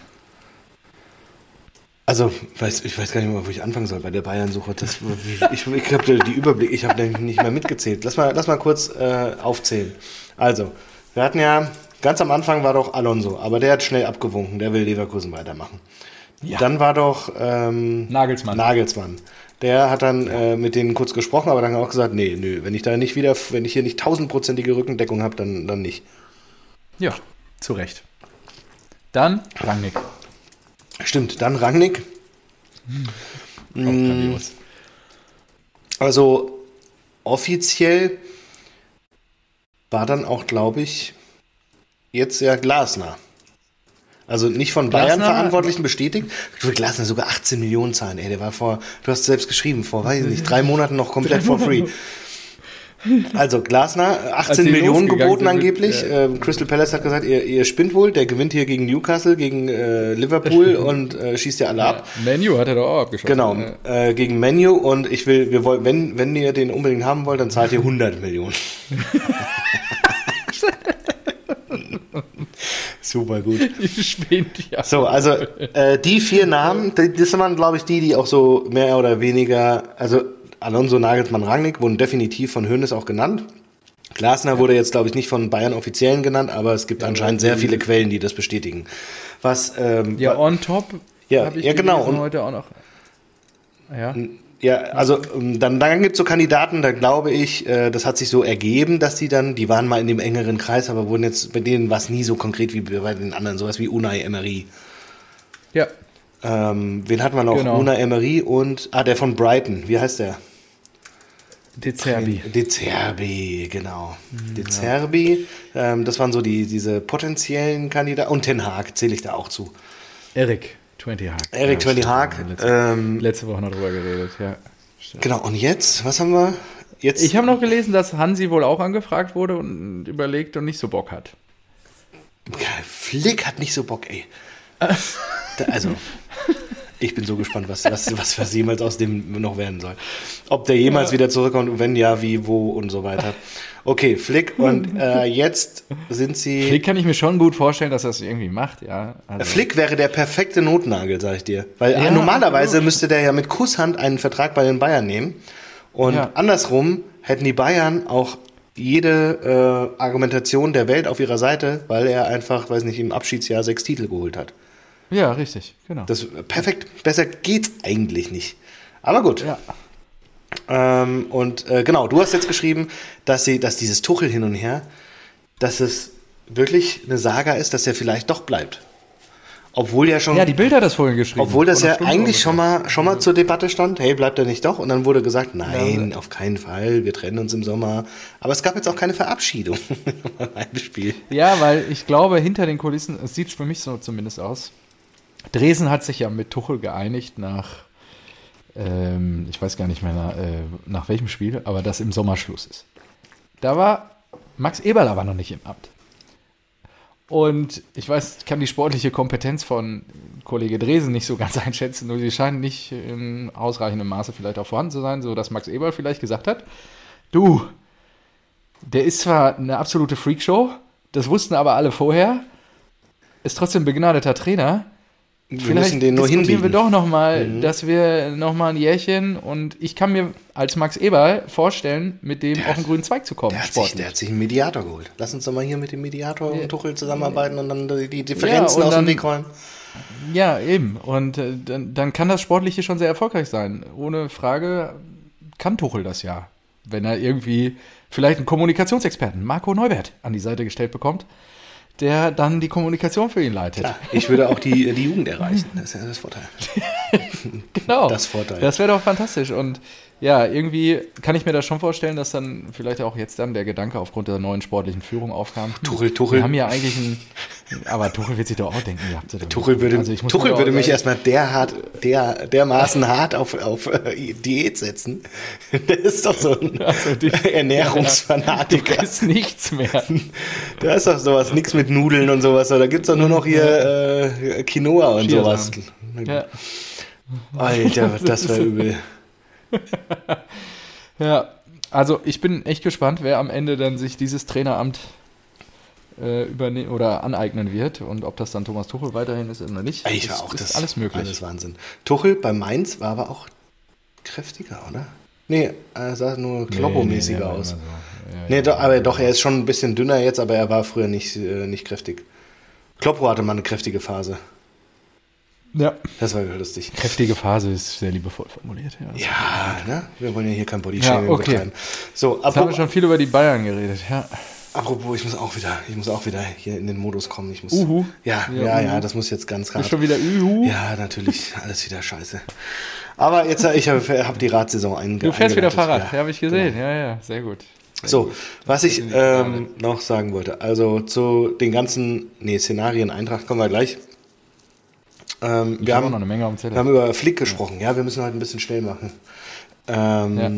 Also, weiß, ich weiß gar nicht mehr, wo ich anfangen soll bei der Bayern-Suche. Das, ich ich habe die Überblick, ich habe nicht mehr mitgezählt. Lass mal, lass mal kurz äh, aufzählen. Also, wir hatten ja, ganz am Anfang war doch Alonso, aber der hat schnell abgewunken, der will Leverkusen weitermachen. Ja. Dann war doch ähm, Nagelsmann. Nagelsmann. Der hat dann äh, mit denen kurz gesprochen, aber dann auch gesagt, nee, nö, wenn ich da nicht wieder, wenn ich hier nicht tausendprozentige Rückendeckung habe, dann, dann nicht. Ja, zu Recht. Dann Rangnick. Stimmt, dann Rangnick. Hm. Auch grandios. Also offiziell war dann auch, glaube ich, jetzt ja Glasner. Also nicht von Bayern-Verantwortlichen bestätigt. Glasner sogar achtzehn Millionen zahlen, ey, der war vor, du hast selbst geschrieben, vor, weiß ich nicht, drei Monaten noch komplett for free. Also Glasner, achtzehn Millionen geboten angeblich. Ja. Ähm, Crystal Palace hat gesagt, ihr, ihr spinnt wohl, der gewinnt hier gegen Newcastle, gegen äh, Liverpool und äh, schießt ja alle ja. ab. Manu hat er doch auch abgeschossen. Genau, ja. äh, gegen Manu und ich will, wir wollen, wenn, wenn ihr den unbedingt haben wollt, dann zahlt ihr hundert Millionen. Super gut. Spinnt, ja. So, also äh, die vier Namen, das waren, glaube ich, die, die auch so mehr oder weniger, also Alonso, Nagelsmann, Rangnick wurden definitiv von Hoeneß auch genannt. Glasner ja. wurde jetzt, glaube ich, nicht von Bayern Offiziellen genannt, aber es gibt ja, anscheinend sehr viele Quellen, die das bestätigen. Was, ähm, ja, on top ja, habe ich ja, genau. Und heute auch noch. Ja, ja also dann, dann gibt es so Kandidaten, da glaube ich, äh, das hat sich so ergeben, dass die dann, die waren mal in dem engeren Kreis, aber wurden jetzt, bei denen war es nie so konkret wie bei den anderen, sowas wie Unai Emery. Ja. Ähm, wen hatten wir noch? Genau. Unai Emery und, ah, der von Brighton, wie heißt der? De Zerbi. De Zerbi, genau. Mhm, De Zerbi, ja. ähm, das waren so die, diese potenziellen Kandidaten. Und Ten Hag zähle ich da auch zu. Erik Twenty Hag. Erik Twenty Hag. Letzte, ähm, letzte Woche noch drüber geredet, ja. Stimmt. Genau, und jetzt, was haben wir? Jetzt? Ich habe noch gelesen, dass Hansi wohl auch angefragt wurde und überlegt und nicht so Bock hat. Flick hat nicht so Bock, ey. da, also... Ich bin so gespannt, was, was, was, was jemals aus dem noch werden soll. Ob der jemals ja. wieder zurückkommt und wenn ja, wie, wo und so weiter. Okay, Flick und äh, jetzt sind sie... Flick kann ich mir schon gut vorstellen, dass er es irgendwie macht, ja. Also Flick wäre der perfekte Notnagel, sag ich dir. Weil ja, normalerweise absolut. müsste der ja mit Kusshand einen Vertrag bei den Bayern nehmen. Und ja. andersrum hätten die Bayern auch jede äh, Argumentation der Welt auf ihrer Seite, weil er einfach, weiß nicht, im Abschiedsjahr sechs Titel geholt hat. Ja, richtig, genau. Das, perfekt, besser geht's eigentlich nicht. Aber gut. Ja. Ähm, und äh, genau, du hast jetzt geschrieben, dass sie, dass dieses Tuchel hin und her, dass es wirklich eine Saga ist, dass er vielleicht doch bleibt. Obwohl ja schon. Ja, die Bild hat das vorhin geschrieben. Obwohl das ja eigentlich schon mal, schon mal zur Debatte stand, hey, bleibt er nicht doch? Und dann wurde gesagt, nein, ja. auf keinen Fall, wir trennen uns im Sommer. Aber es gab jetzt auch keine Verabschiedung im Spiel. Ja, weil ich glaube, hinter den Kulissen, es sieht für mich so zumindest aus, Dresden hat sich ja mit Tuchel geeinigt nach, ähm, ich weiß gar nicht mehr nach, äh, nach welchem Spiel, aber dass im Sommer Schluss ist. Da war Max Eberl aber noch nicht im Amt. Und ich weiß, ich kann die sportliche Kompetenz von Kollege Dresden nicht so ganz einschätzen, nur sie scheint nicht in ausreichendem Maße vielleicht auch vorhanden zu sein, sodass Max Eberl vielleicht gesagt hat, du, der ist zwar eine absolute Freakshow, das wussten aber alle vorher, ist trotzdem ein begnadeter Trainer. Wir Vielleicht müssen den nur diskutieren hinbiegen. wir doch nochmal, mhm. dass wir nochmal ein Jährchen und ich kann mir als Max Eberl vorstellen, mit dem der auf den grünen Zweig zu kommen. Der hat, sich, der hat sich einen Mediator geholt. Lass uns doch mal hier mit dem Mediator ja. und Tuchel zusammenarbeiten und dann die Differenzen ja, aus dem Weg räumen. Ja, eben. Und äh, dann, dann kann das Sportliche schon sehr erfolgreich sein. Ohne Frage kann Tuchel das ja. Wenn er irgendwie vielleicht einen Kommunikationsexperten, Marco Neubert, an die Seite gestellt bekommt, der dann die Kommunikation für ihn leitet. Klar, ich würde auch die, die Jugend erreichen. Das ist ja das Vorteil. Genau. Das Vorteil. Das wäre doch fantastisch. Und ja, irgendwie kann ich mir das schon vorstellen, dass dann vielleicht auch jetzt dann der Gedanke aufgrund der neuen sportlichen Führung aufkam. Tuchel, Tuchel. Wir haben ja eigentlich einen, aber Tuchel wird sich doch auch denken, ihr habt ja Tuchel würde, also Tuchel würde mich erstmal derart, der, dermaßen hart auf, auf äh, Diät setzen. Der ist doch so ein also die, Ernährungsfanatiker. Da ist nichts mehr. Da ist doch sowas, nichts mit Nudeln und sowas. Da gibt es doch nur noch hier äh, Quinoa und sowas. Ja. Alter, das war übel. Ja, also ich bin echt gespannt, wer am Ende dann sich dieses Traineramt äh, übernehmen oder aneignen wird und ob das dann Thomas Tuchel weiterhin ist oder nicht. Ich war ist, auch ist das alles möglich. Alles Wahnsinn. Tuchel bei Mainz war aber auch kräftiger, oder? Nee, er sah nur Kloppo-mäßiger nee, nee, aus. So. Ja, nee, ja, doch, aber doch, er ist schon ein bisschen dünner jetzt, aber er war früher nicht, äh, nicht kräftig. Kloppo hatte mal eine kräftige Phase. Ja. Das war lustig. Kräftige Phase ist sehr liebevoll formuliert. Ja, ja ne? Wir wollen ja hier kein Bodyshaming ja, okay. betreiben. So, Jetzt haben wir schon viel über die Bayern geredet, ja. Apropos, ich muss auch wieder, ich muss auch wieder hier in den Modus kommen. Ich muss, Uhu. Ja, ja, ja, ja, das muss jetzt ganz Ist schon wieder Uhu? Ja, natürlich, alles wieder scheiße. Aber jetzt, ich habe hab die Radsaison eingeleitet. Du fährst wieder Fahrrad, ja, habe ich gesehen. Genau. Ja, ja, sehr gut. Sehr so, gut. was ich ähm, noch sagen wollte, also zu den ganzen, nee, Szenarien Eintracht kommen wir gleich. Ähm, wir, haben, noch eine Menge am wir haben über Flick gesprochen, ja, wir müssen halt ein bisschen schnell machen. Ähm, ja.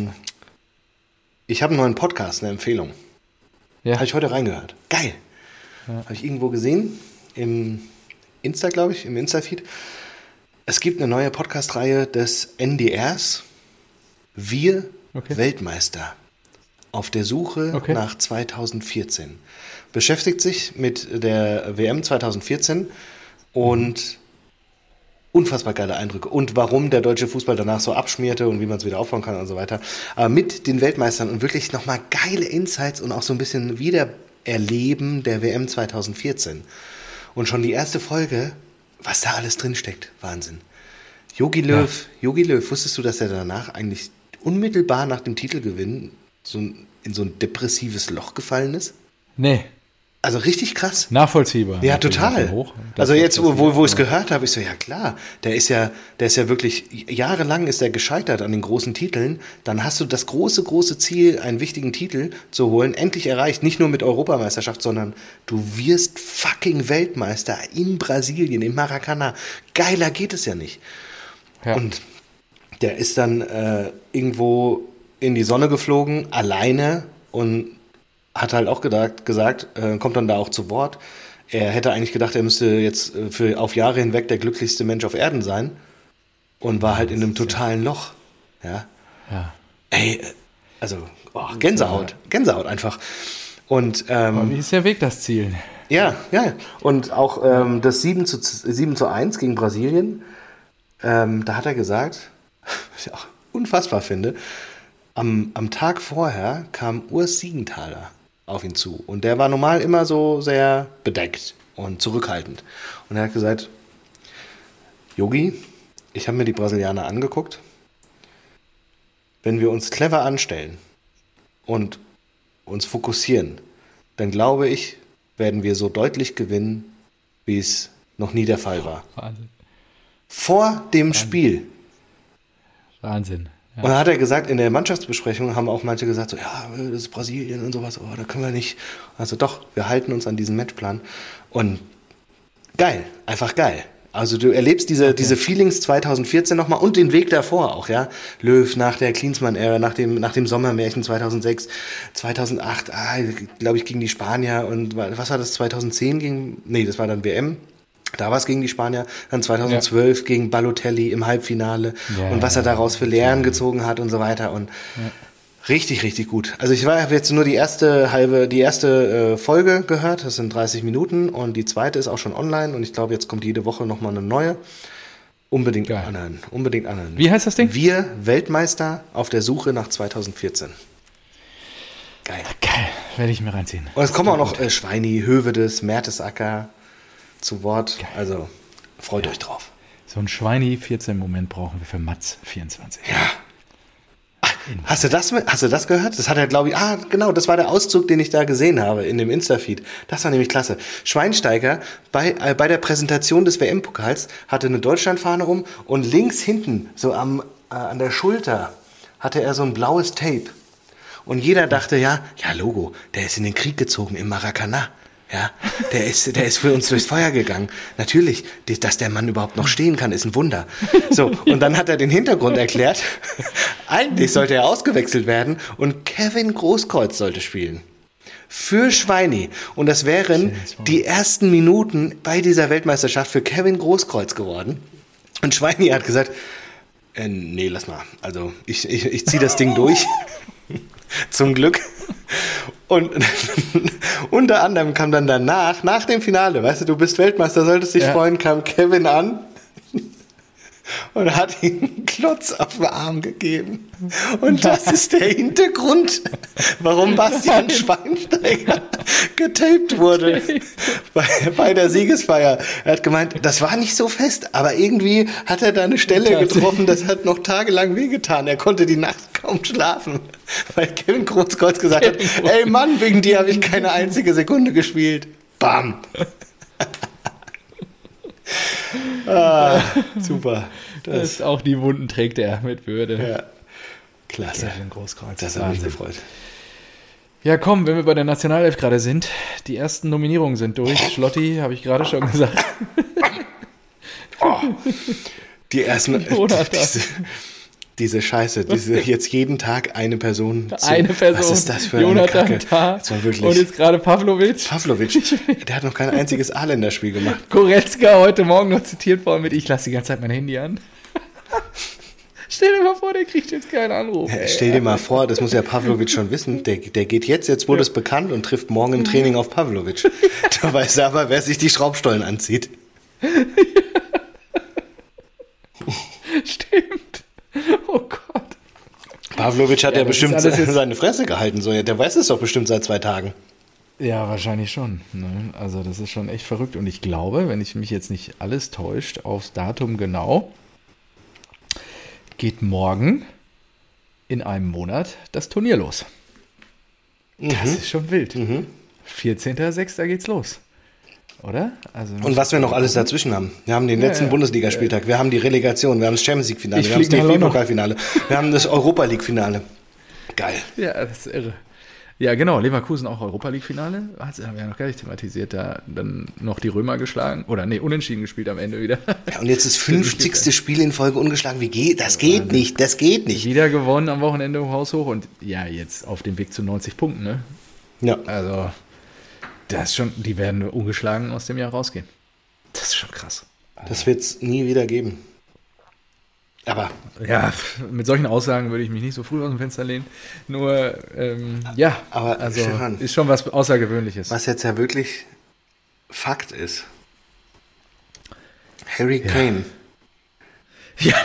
Ich habe einen neuen Podcast, eine Empfehlung. Ja. Habe ich heute reingehört. Geil. Ja. Habe ich irgendwo gesehen, im Insta, glaube ich, im Insta-Feed. Es gibt eine neue Podcast-Reihe des N D Rs. Wir okay. Weltmeister. Auf der Suche okay. nach zweitausendvierzehn. Beschäftigt sich mit der W M zweitausendvierzehn und unfassbar geile Eindrücke. Und warum der deutsche Fußball danach so abschmierte und wie man es wieder aufbauen kann und so weiter. Aber mit den Weltmeistern und wirklich nochmal geile Insights und auch so ein bisschen Wiedererleben der W M zweitausendvierzehn. Und schon die erste Folge, was da alles drinsteckt. Wahnsinn. Jogi Löw, Jogi ja. Löw, wusstest du, dass er danach eigentlich unmittelbar nach dem Titelgewinn so in so ein depressives Loch gefallen ist? Nee. Also richtig krass. Nachvollziehbar. Ja, total. Hoch. Also jetzt, wo, wo, wo ich es gehört habe, ich so, ja klar, der ist ja, der ist ja wirklich, jahrelang ist er gescheitert an den großen Titeln. Dann hast du das große, große Ziel, einen wichtigen Titel zu holen, endlich erreicht. Nicht nur mit Europameisterschaft, sondern du wirst fucking Weltmeister in Brasilien, im Maracanã. Geiler geht es ja nicht. Ja. Und der ist dann äh, irgendwo in die Sonne geflogen, alleine, und hat halt auch gedacht, gesagt, äh, kommt dann da auch zu Wort. Er hätte eigentlich gedacht, er müsste jetzt äh, für auf Jahre hinweg der glücklichste Mensch auf Erden sein und war halt in einem totalen Loch. Ja. ja. Ey, also oh, Gänsehaut, Gänsehaut einfach. Und ähm, aber wie ist der Weg, das Ziel? Ja, ja. Und auch ähm, das sieben zu eins gegen Brasilien, ähm, da hat er gesagt, was ich auch unfassbar finde, am, am Tag vorher kam Urs Siegenthaler auf ihn zu. Und der war normal immer so sehr bedeckt und zurückhaltend. Und er hat gesagt, Jogi, ich habe mir die Brasilianer angeguckt. Wenn wir uns clever anstellen und uns fokussieren, dann glaube ich, werden wir so deutlich gewinnen, wie es noch nie der Fall war. Wahnsinn. Vor dem Wahnsinn. Spiel. Wahnsinn. Ja. Und dann hat er gesagt, in der Mannschaftsbesprechung haben auch manche gesagt, so, ja, das ist Brasilien und sowas, oh, da können wir nicht. Also doch, wir halten uns an diesen Matchplan. Und geil, einfach geil. Also du erlebst diese, okay. diese Feelings zweitausendvierzehn nochmal und den Weg davor auch, ja. Löw nach der Klinsmann-Ära, nach dem, nach dem Sommermärchen zweitausendsechs, zweitausendacht, ah, glaube ich, gegen die Spanier, und was war das, zweitausendzehn gegen, nee, das war dann W M. Da war es gegen die Spanier, dann zweitausendzwölf ja. gegen Balotelli im Halbfinale ja, und was er daraus für Lehren ja. gezogen hat und so weiter. Und ja. richtig, richtig gut. Also ich habe jetzt nur die erste halbe, die erste äh, Folge gehört, das sind dreißig Minuten, und die zweite ist auch schon online, und ich glaube, jetzt kommt jede Woche nochmal eine neue. Unbedingt Geil. anhören, unbedingt anhören. Wie heißt das Ding? Wir Weltmeister auf der Suche nach zweitausendvierzehn. Geil. Geil, werde ich mir reinziehen. Und es kommen auch noch äh, Schweini, Hövedes, Mertesacker zu Wort. Geil. Also freut ja. euch drauf. So ein Schweini vierzehn Moment brauchen wir für Matz vierundzwanzig. Ja. Ach, hast du das, hast du das gehört? Das hat er, glaube ich, ah, genau, das war der Auszug, den ich da gesehen habe in dem Insta-Feed. Das war nämlich klasse. Schweinsteiger bei, äh, bei der Präsentation des W M-Pokals hatte eine Deutschlandfahne um, und links hinten, so am, äh, an der Schulter, hatte er so ein blaues Tape. Und jeder dachte, ja, ja, Logo, der ist in den Krieg gezogen im Maracanã. Ja, der ist, der ist für uns durchs Feuer gegangen. Natürlich, dass der Mann überhaupt noch stehen kann, ist ein Wunder. So, und dann hat er den Hintergrund erklärt. Eigentlich sollte er ausgewechselt werden und Kevin Großkreuz sollte spielen. Für Schweini. Und das wären die ersten Minuten bei dieser Weltmeisterschaft für Kevin Großkreuz geworden. Und Schweini hat gesagt, äh, nee, lass mal. Also, ich, ich, ich ziehe das Ding durch. Zum Glück. Und unter anderem kam dann danach, nach dem Finale, weißt du, du bist Weltmeister, solltest dich ja. freuen, kam Kevin an und hat ihm einen Klotz auf den Arm gegeben. Und das ist der Hintergrund, warum Bastian Schweinsteiger getaped wurde bei, bei der Siegesfeier. Er hat gemeint, das war nicht so fest, aber irgendwie hat er da eine Stelle getroffen, das hat noch tagelang wehgetan. Er konnte die Nacht kaum schlafen, weil Kevin Großkreuz gesagt hat, ey Mann, wegen dir habe ich keine einzige Sekunde gespielt. Bam. Ah, super. Das, das ist auch die Wunden trägt er mit Würde. Ja. Klasse. Großkreuz. Das hat mich gefreut. Ja, komm, wenn wir bei der Nationalelf gerade sind, die ersten Nominierungen sind durch. Schlotti, habe ich gerade schon gesagt. Oh, die ersten. Diese, diese Scheiße, diese jetzt jeden Tag eine Person. Zu, eine Person. Was ist das für Jonathan eine Kacke? Tah. Das war wirklich, und jetzt gerade Pavlovic. Pavlovic, der hat noch kein einziges A-Länderspiel gemacht. Goretzka heute Morgen noch zitiert worden mit, ich lasse die ganze Zeit mein Handy an. Stell dir mal vor, der kriegt jetzt keinen Anruf. Ja, stell dir mal vor, das muss ja Pavlovic schon wissen, der, der geht jetzt, jetzt wurde es bekannt und trifft morgen im Training auf Pavlovic. Da weiß er aber, wer sich die Schraubstollen anzieht. Stimmt. Oh Gott. Pavlovic hat ja, ja bestimmt seine Fresse gehalten. So. Der weiß es doch bestimmt seit zwei Tagen. Ja, wahrscheinlich schon. Ne? Also das ist schon echt verrückt. Und ich glaube, wenn ich mich jetzt nicht alles täuscht, aufs Datum genau, geht morgen in einem Monat das Turnier los. Mhm. Das ist schon wild. Mhm. vierzehnter sechster geht's los. Oder? Also und was wir noch alles dazwischen haben. Wir haben den letzten ja, ja. Bundesligaspieltag, wir haben die Relegation, wir haben das Champions League-Finale, wir haben das D F B-Pokalfinale, wir haben das Europa League-Finale. Geil. Ja, das ist irre. Ja, genau, Leverkusen auch Europa League-Finale. Das haben wir ja noch gar nicht thematisiert. Da dann noch die Römer geschlagen. Oder nee, unentschieden gespielt am Ende wieder. Ja, und jetzt das fünfzigste Spiel in Folge ungeschlagen. Wie geht? Das geht nicht, das geht nicht. Wieder gewonnen am Wochenende haushoch und ja, jetzt auf dem Weg zu neunzig Punkten, ne? Ja. Also, das ist schon, die werden ungeschlagen aus dem Jahr rausgehen. Das ist schon krass. Das wird es nie wieder geben. Aber. Ja, mit solchen Aussagen würde ich mich nicht so früh aus dem Fenster lehnen. Nur, ähm, ja, aber also Stefan, ist schon was Außergewöhnliches. Was jetzt ja wirklich Fakt ist. Harry ja. Kane. Ja.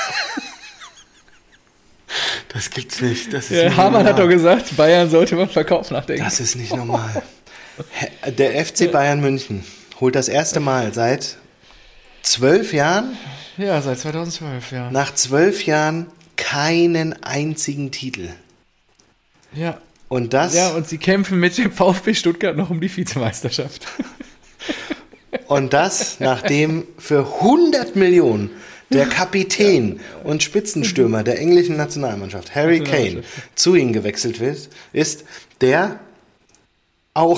Das gibt's nicht. Das ist ja, nicht Hamann normal. Hat doch gesagt, Bayern sollte man Verkauf nachdenken. Das ist nicht normal. Der F C Bayern München holt das erste Mal seit zwölf Jahren. Ja, seit zweitausendzwölf, ja. Nach zwölf Jahren keinen einzigen Titel. Ja. Und das. Ja, und sie kämpfen mit dem VfB Stuttgart noch um die Vizemeisterschaft. Und das, nachdem für hundert Millionen der Kapitän ja. und Spitzenstürmer der englischen Nationalmannschaft, Harry Kane, zu ihnen gewechselt wird, ist, der auch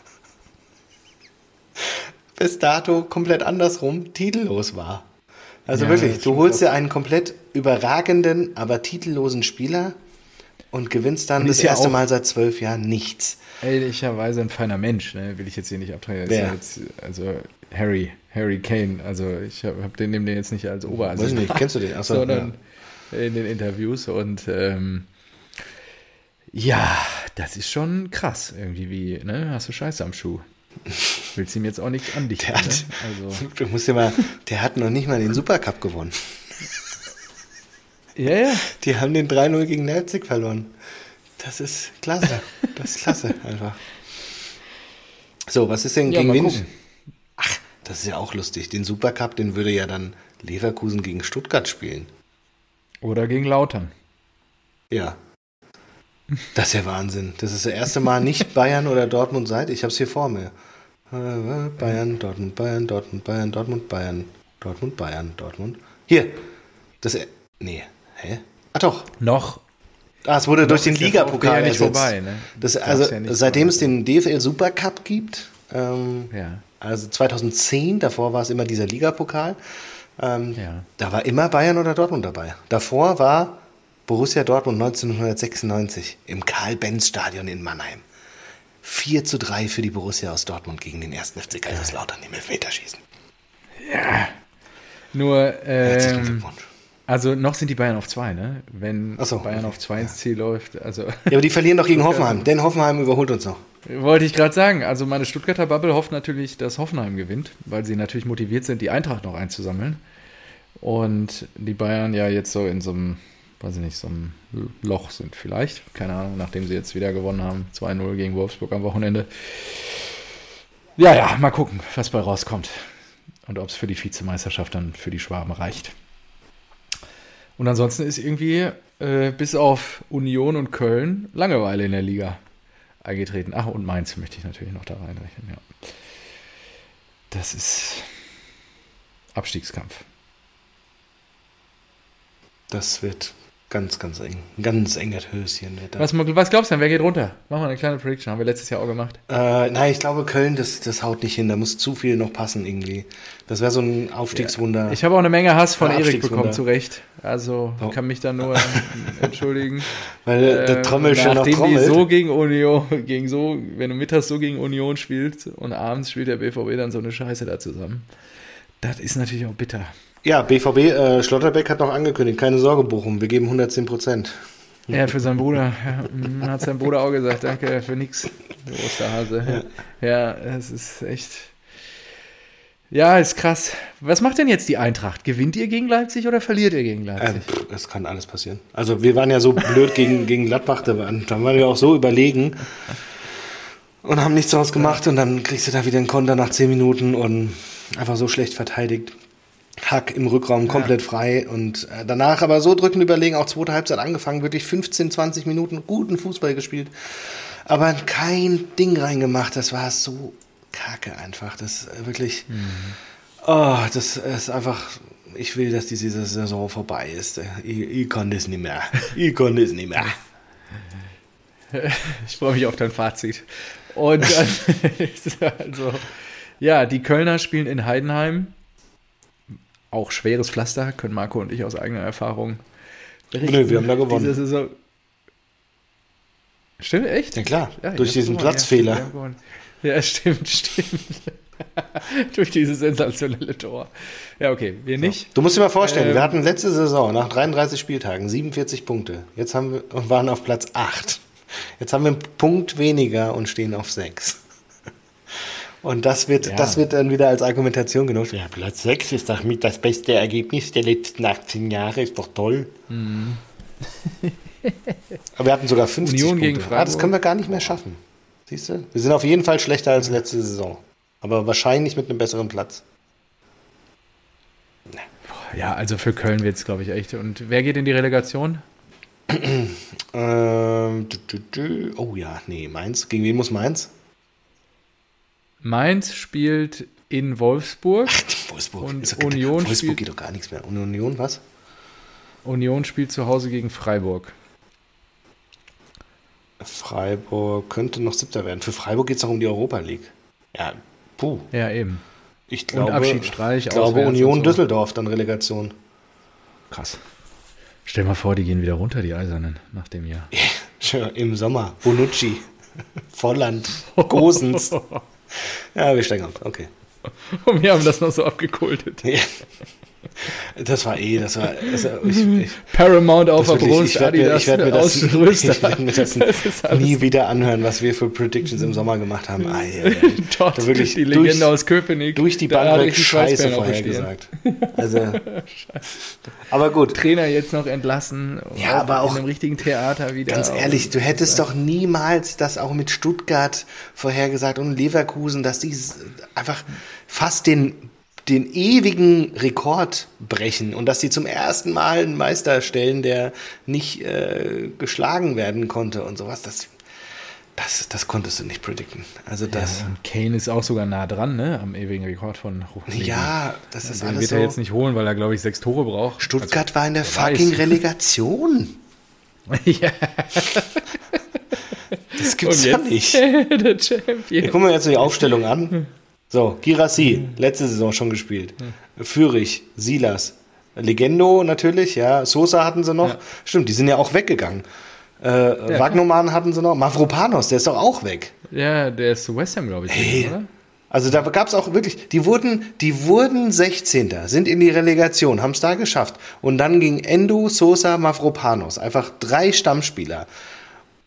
bis dato komplett andersrum titellos war. Also ja, wirklich, du holst dir einen komplett überragenden, aber titellosen Spieler und gewinnst dann und das ja erste Mal seit zwölf Jahren nichts. Ehrlicherweise ein feiner Mensch, ne? Will ich jetzt hier nicht abtreiben. Wer? Jetzt, also Harry, Harry Kane, also ich habe hab den, nehm den jetzt nicht als Oberassistent. Weiß nicht, kennst du den? Achso, sondern ja. in den Interviews und ähm, ja, das ist schon krass irgendwie, wie, ne? Hast du Scheiße am Schuh. Willst du ihm jetzt auch nicht andichten? Der hat, ne? also. Du musst dir mal, der hat noch nicht mal den Supercup gewonnen. Ja, ja. Die haben den drei null gegen Leipzig verloren. Das ist klasse. Das ist klasse, einfach. So, was ist denn ja, gegen wen? Ach, das ist ja auch lustig. Den Supercup, den würde ja dann Leverkusen gegen Stuttgart spielen. Oder gegen Lautern. Ja. Das ist ja Wahnsinn. Das ist das erste Mal nicht Bayern oder Dortmund seit, ich habe es hier vor mir. Bayern, Dortmund, Bayern, Dortmund, Bayern, Dortmund, Bayern, Dortmund, Bayern, Dortmund. Hier. Das, nee, hä? Ah doch. Noch. Ah, es wurde noch durch den Ligapokal ja ersetzt. Vorbei, ne? Das, also ja seitdem es den D F L Supercup gibt, ähm, ja. also zweitausendzehn, davor war es immer dieser Ligapokal, ähm, ja. da war immer Bayern oder Dortmund dabei. Davor war Borussia Dortmund neunzehnhundertsechsundneunzig im Karl-Benz-Stadion in Mannheim. vier zu drei für die Borussia aus Dortmund gegen den ersten F C Kaiserslautern im Elfmeterschießen. Ja. Nur, Herzlichen ähm, Glückwunsch. Also noch sind die Bayern auf zwei, ne? Wenn so, Bayern okay. auf zwei ins Ziel läuft. Also ja, aber die verlieren doch gegen Hoffenheim, denn Hoffenheim überholt uns noch. Wollte ich gerade sagen. Also meine Stuttgarter Bubble hofft natürlich, dass Hoffenheim gewinnt, weil sie natürlich motiviert sind, die Eintracht noch einzusammeln. Und die Bayern ja jetzt so in so einem, weiß ich nicht, so einem Loch sind vielleicht. Keine Ahnung, nachdem sie jetzt wieder gewonnen haben. zwei null gegen Wolfsburg am Wochenende. Ja, ja, mal gucken, was bei rauskommt. Und ob es für die Vizemeisterschaft dann für die Schwaben reicht. Und ansonsten ist irgendwie äh, bis auf Union und Köln Langeweile in der Liga eingetreten. Ach, und Mainz möchte ich natürlich noch da reinrechnen, ja. Das ist Abstiegskampf. Das wird ganz, ganz eng. Ein ganz enges Höschen. Was, was glaubst du denn? Wer geht runter? Machen wir eine kleine Prediction. Haben wir letztes Jahr auch gemacht. Äh, nein, ich glaube, Köln, das, das haut nicht hin. Da muss zu viel noch passen irgendwie. Das wäre so ein Aufstiegswunder. Ja. Ich habe auch eine Menge Hass von Erik bekommen, zu Recht. Also oh. kann mich da nur entschuldigen. Weil äh, der Trommel schon noch trommelt. Die so gegen Union, gegen so, wenn du mittags so gegen Union spielst und abends spielt der B V B dann so eine Scheiße da zusammen. Das ist natürlich auch bitter. Ja, B V B, äh, Schlotterbeck hat noch angekündigt, keine Sorge, Bochum, wir geben hundertzehn Prozent. Ja, für seinen Bruder. Ja, hat sein Bruder auch gesagt, danke für nix, der Osterhase. Ja. ja, es ist echt... Ja, ist krass. Was macht denn jetzt die Eintracht? Gewinnt ihr gegen Leipzig oder verliert ihr gegen Leipzig? Ähm, das kann alles passieren. Also wir waren ja so blöd gegen, gegen Gladbach, da waren, da waren wir auch so überlegen und haben nichts daraus gemacht und dann kriegst du da wieder einen Konter nach zehn Minuten und einfach so schlecht verteidigt. Hack im Rückraum komplett ja. frei und äh, danach aber so drückend überlegen, auch zweite Halbzeit angefangen, wirklich fünfzehn, zwanzig Minuten guten Fußball gespielt, aber kein Ding reingemacht, das war so kacke einfach, das äh, wirklich, mhm. oh, das ist einfach, ich will, dass diese Saison vorbei ist, ich, ich kann das nicht mehr, ich kann das nicht mehr. Ich freue mich auf dein Fazit und dann, also, ja, die Kölner spielen in Heidenheim. Auch schweres Pflaster, können Marco und ich aus eigener Erfahrung berichten. Nö, wir haben da gewonnen. Diese Saison. Stimmt, echt? Ja klar, ja, durch diesen Platzfehler. Ja, stimmt, stimmt. Durch dieses sensationelle Tor. Ja, okay, wir nicht. Du musst dir mal vorstellen, ähm, wir hatten letzte Saison nach dreiunddreißig Spieltagen siebenundvierzig Punkte. Jetzt haben wir und waren auf Platz acht. Jetzt haben wir einen Punkt weniger und stehen auf sechs. Und das wird, ja. das wird dann wieder als Argumentation genutzt. Ja, Platz sechs ist doch mit das beste Ergebnis der letzten achtzehn Jahre, ist doch toll. Mhm. Aber wir hatten sogar fünfzig Union Punkte. Gegen Freiburg. Ah, das können wir gar nicht mehr schaffen. Siehst du? Wir sind auf jeden Fall schlechter als letzte Saison. Aber wahrscheinlich mit einem besseren Platz. Ja, also für Köln wird es, glaube ich, echt. Und wer geht in die Relegation? ähm, du, du, du. Oh ja, nee, Mainz. Gegen wen muss Mainz? Mainz spielt in Wolfsburg. Ach, Wolfsburg. Und ist Union Wolfsburg spielt, geht doch gar nichts mehr. Und Union was? Union spielt zu Hause gegen Freiburg. Freiburg könnte noch Siebter werden. Für Freiburg geht es noch um die Europa League. Ja, puh. Ja, eben. Ich glaube, und Abschiedsstreich. Ich glaube Union so. Düsseldorf dann Relegation. Krass. Stell mal vor, die gehen wieder runter, die Eisernen, nach dem Jahr. Ja, im Sommer. Bonucci. Volland. Gosens. Ja, wir steigen auf. Okay. Und wir haben das noch so abgekultet. Ja. Das war eh, das war... Das war ich, ich, Paramount auf der Brust, ich werde mir, ich werd mir das, ich werd mir das, das nie wieder anhören, was wir für Predictions im Sommer gemacht haben. Ah, ja, ja. Dort, da wirklich die Legende durch, aus Köpenick. Durch die Bank weg Scheiße vorhergesagt. Also, aber gut. Trainer jetzt noch entlassen. Ja, aber auch in einem richtigen Theater wieder. Ganz ehrlich, du hättest doch niemals das auch mit Stuttgart vorhergesagt und Leverkusen, dass die einfach fast den den ewigen Rekord brechen und dass sie zum ersten Mal einen Meister stellen, der nicht äh, geschlagen werden konnte und sowas, das, das, das konntest du nicht predikten. Also das. Ja, und Kane ist auch sogar nah dran, ne, am ewigen Rekord von Hochligen. Ja, das ist den alles wird so. Er jetzt nicht holen, weil er, glaube ich, sechk Tore braucht. Stuttgart also, war in der fucking weiß. Relegation. Ja. Das gibt's ja nicht. Der Champion. Wir gucken wir jetzt die Aufstellung an. So, Girassi, letzte Saison schon gespielt. Fürich, Silas, Legendo natürlich, ja. Sosa hatten sie noch. Ja. Stimmt, die sind ja auch weggegangen. Äh, ja, Wagnoman hatten sie noch. Mavropanos, der ist doch auch weg. Ja, der ist zu West Ham, glaube ich. Hey. Oder? Also da gab es auch wirklich, die wurden, die wurden sechzehnter, sind in die Relegation, haben es da geschafft. Und dann ging Endo, Sosa, Mavropanos, einfach drei Stammspieler.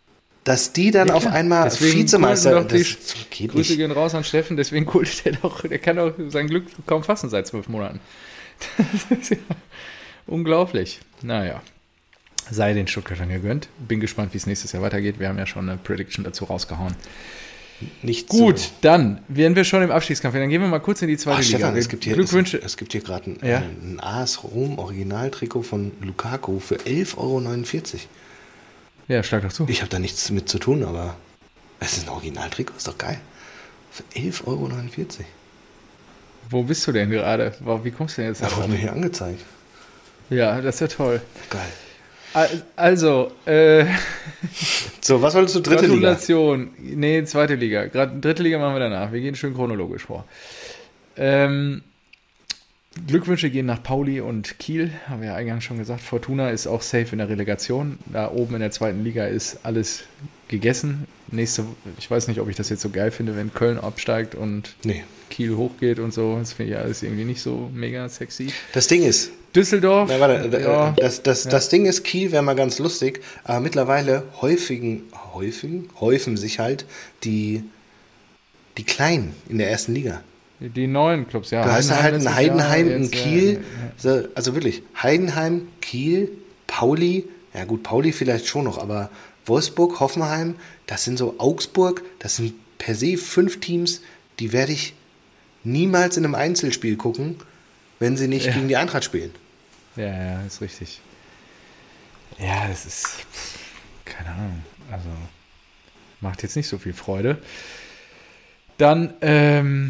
dass die dann ja, auf einmal deswegen Vizemeister... Das die geht Grüße nicht. Gehen raus an Steffen, deswegen kultet er doch, der kann doch sein Glück kaum fassen seit zwölf Monaten. Das ist ja unglaublich. Naja, sei den Stuttgartern gegönnt. Bin gespannt, wie es nächstes Jahr weitergeht. Wir haben ja schon eine Prediction dazu rausgehauen. Nicht Gut, so. Dann wären wir schon im Abstiegskampf. Dann gehen wir mal kurz in die zweite Ach, Liga. Stefan, es gibt hier, Glückwünsche. Es, es gibt hier gerade ein, ja? ein A S Rom Originaltrikot von Lukaku für elf Euro neunundvierzig. Ja, schlag doch zu. Ich habe da nichts mit zu tun, aber es ist ein Originaltrikot, ist doch geil. Für elf Euro neunundvierzig. Wo bist du denn gerade? Wie kommst du denn jetzt da? Das wurde mir hier angezeigt. Ja, das ist ja toll. Geil. Also, äh, so, was wolltest du, dritte Gratulation. Liga? Nee, zweite Liga. Gerade dritte Liga machen wir danach. Wir gehen schön chronologisch vor. Ähm, Glückwünsche gehen nach Pauli und Kiel, haben wir ja eingangs schon gesagt. Fortuna ist auch safe in der Relegation. Da oben in der zweiten Liga ist alles gegessen. Nächste, ich weiß nicht, ob ich das jetzt so geil finde, wenn Köln absteigt und nee. Kiel hochgeht und so. Das finde ich alles irgendwie nicht so mega sexy. Das Ding ist, Düsseldorf. Na, warte, ja, das, das, ja. das Ding ist, Kiel wäre mal ganz lustig, aber mittlerweile häufigen, häufigen, häufen sich halt die, die Kleinen in der ersten Liga. Die neuen Clubs, ja. Du hast halt ein Heidenheim, ein jetzt, Kiel, ja, ja. also wirklich, Heidenheim, Kiel, Pauli, ja gut, Pauli vielleicht schon noch, aber Wolfsburg, Hoffenheim, das sind so Augsburg, das sind per se fünf Teams, die werde ich niemals in einem Einzelspiel gucken, wenn sie nicht ja. gegen die Eintracht spielen. Ja, ja, ist richtig. Ja, das ist, pff, keine Ahnung, also macht jetzt nicht so viel Freude. Dann, ähm,